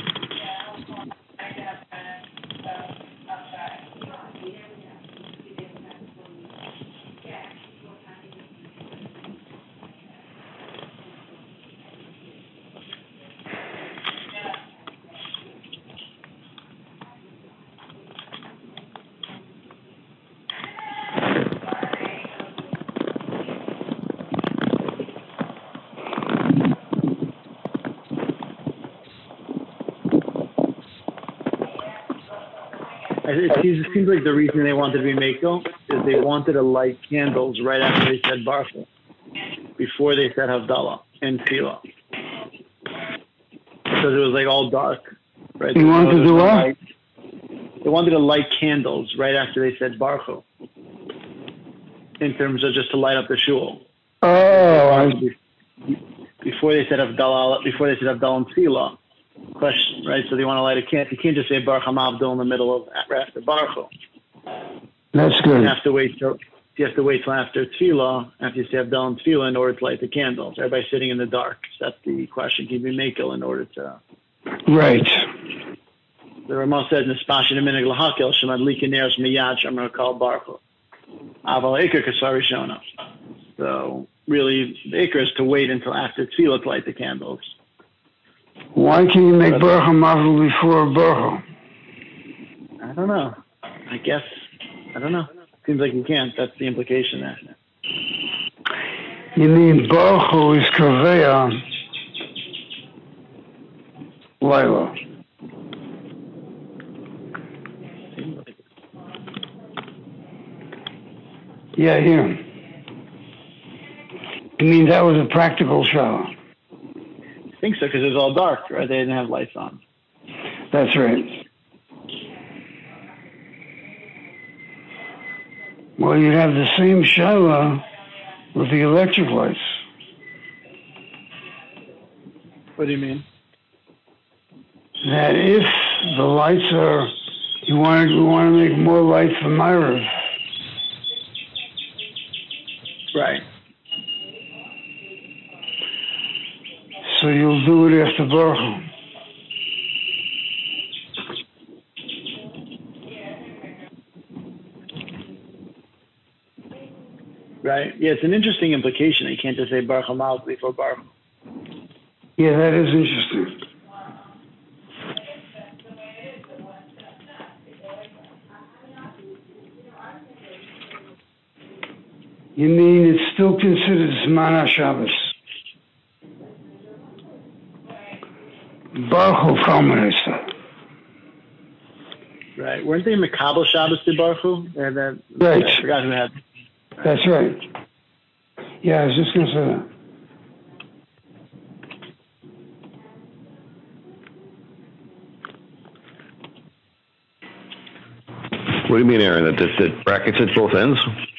It seems like the reason they wanted to be Mako is they wanted to light candles right after they said Baruch, before they said Havdalah and Tefillah. Because it was like all dark. Right? You wanted to do what? They wanted to light candles right after they said Baruch, in terms of just to light up the shul. Oh, before they said Havdalah and Tefillah. Question, right? So they want to light a candle. You can't just say Baruch Hamavdo in the middle of after Baruch. That's good. You have to wait till after Tefillah, after you say Havdalah and Tefillah, in order to light the candles. Everybody's sitting in the dark. So that's the question. Can you be Mekel in order to? Right. The Ramah says in the Spashin Minig Lahakel Shemad Likaneres Miyad Shamar Kal Baruch. Aval Iker Kasari Shona. So really, the Iker is to wait until after Tefillah to light the candles. Why can you make Baruch Hamavdu before Baruch? I don't know. I guess, I don't know. Seems like you can't. That's the implication there. You mean Baruch is Kaveya Laila. Yeah, here. You mean that was a practical shower? I think so, because it was all dark, right? They didn't have lights on. That's right. Well, you'd have the same shower with the electric lights. What do you mean? That if the lights are, we want to make more light for Myra. Right. So you'll do it after Baruch. Right. Yeah, it's an interesting implication. You can't just say Baruch Hamal before Baruch. Yeah, that is interesting. You mean it's still considered Zman HaShabbos? Baruch Hu culminates that. Right. Weren't they Mekabel Shabbos to Baruch Hu? Right. I forgot who had. That's right. Yeah, I was just going to say that. What do you mean, Aaron? That brackets at both ends?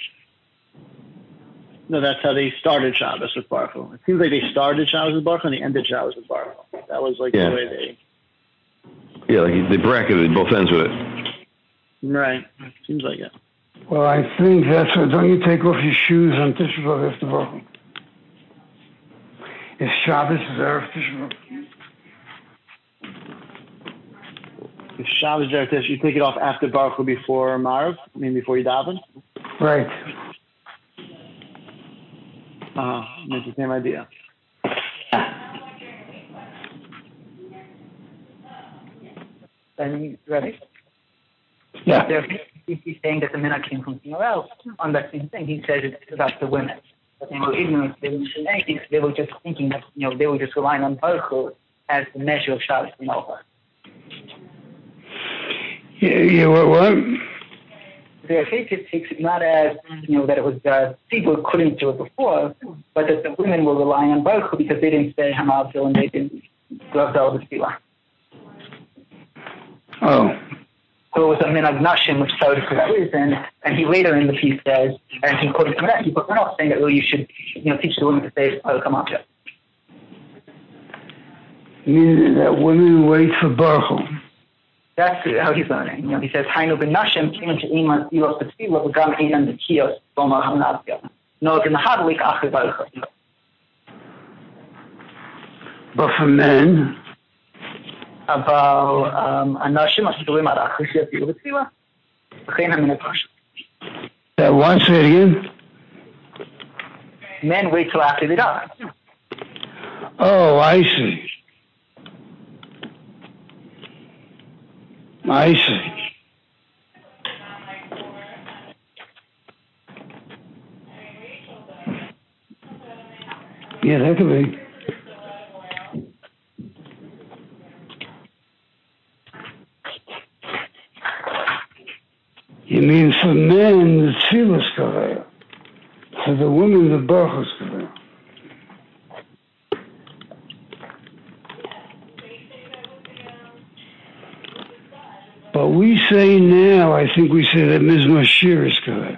No, that's how they started Shabbos with Baruch Hu. It seems like they started Shabbos with Baruch Hu and they ended Shabbos with Baruch Hu. That was like the way they... Yeah, like they bracketed both ends with it. Right. Seems like it. Well, I think that's what... Don't you take off your shoes on Tisha B'Av after Baruch Hu? If Shabbos is Erev Tisha B'Av. If Shabbos is Erev Tisha, you take it off after Baruch Hu before Marav? I mean, before you daven? Right. It's the same idea. Ready? Yeah. He's saying that the minhag came from somewhere else. On that same thing, he says it's about the women. But they were ignorant. They didn't say anything. They were just thinking that they were just relying on Baruch Hu as the measure of Shabbos. Yeah, what? The Achaitis takes it not as, that it was people couldn't do it before, but that the women were relying on Baruch Hu because they didn't say Hamalzil and they didn't love the Tefillah. Oh. So it was a minhag nashim which started for that reason, and he later in the piece says, and he quoted from that, he put off saying that you should, teach the women to say Baruch Hamalzil. Meaning that women wait for Baruch Hu. That's how he's learning. He says, "Hainu ben nashim even to iman ilos betfilah v'gam einan b'kiyos b'omar hamanazia." No, it's in the hadlik achri Baruch Hu. But for men, אבל אנשים מסתובבים עד אחרי שיצאו בתפילה, וכן המנפש. That what? Say it again? Men wait till after they die. Oh, I see. I see. Yeah, that could be. You mean for men, the tefillah is kaveh. For the women, the baruch is kaveh. But we say now, I think we say that Mizmor Shir is kaveh.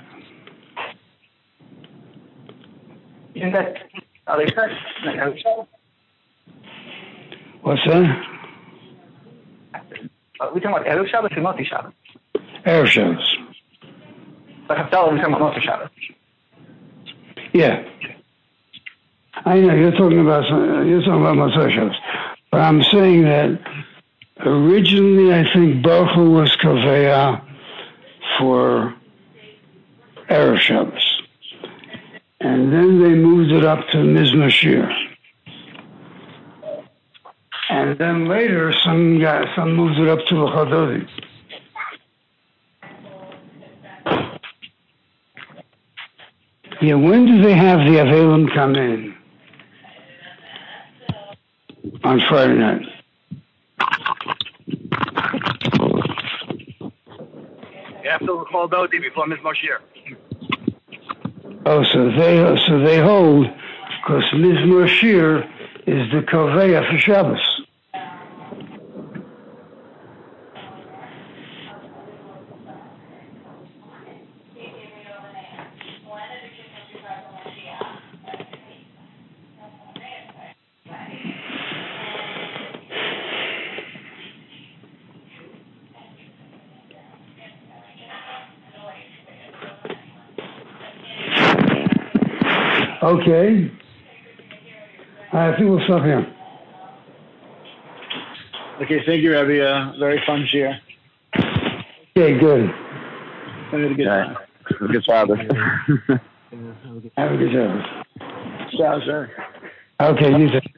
Isn't that other church? What's that? Are we talking about Erev Shabbos or Moti Shabbos? Erev Shabbos. But Haftarah, we're talking about Moti Shabbos. Yeah. I know, you're talking about Motzei Shabbos. But I'm saying that originally I think Baruch Hu was Kaveya for Erev Shabbos. And then they moved it up to Mizmor Shir. And then later some moved it up to L'Chadodi. Yeah, when do they have the Avelim come in? On Friday night. After L'Chadodi, before Mizmor Shir. Oh, so they hold, because Mizmor Shir is the Kaveya for Shabbos. Okay. I think we'll stop here. Okay, thank you, Rabbi. Very fun year. Okay, good. I had a good time. Good Shabbos. Have a good Shabbos. Shabbos, sir. Okay, you too.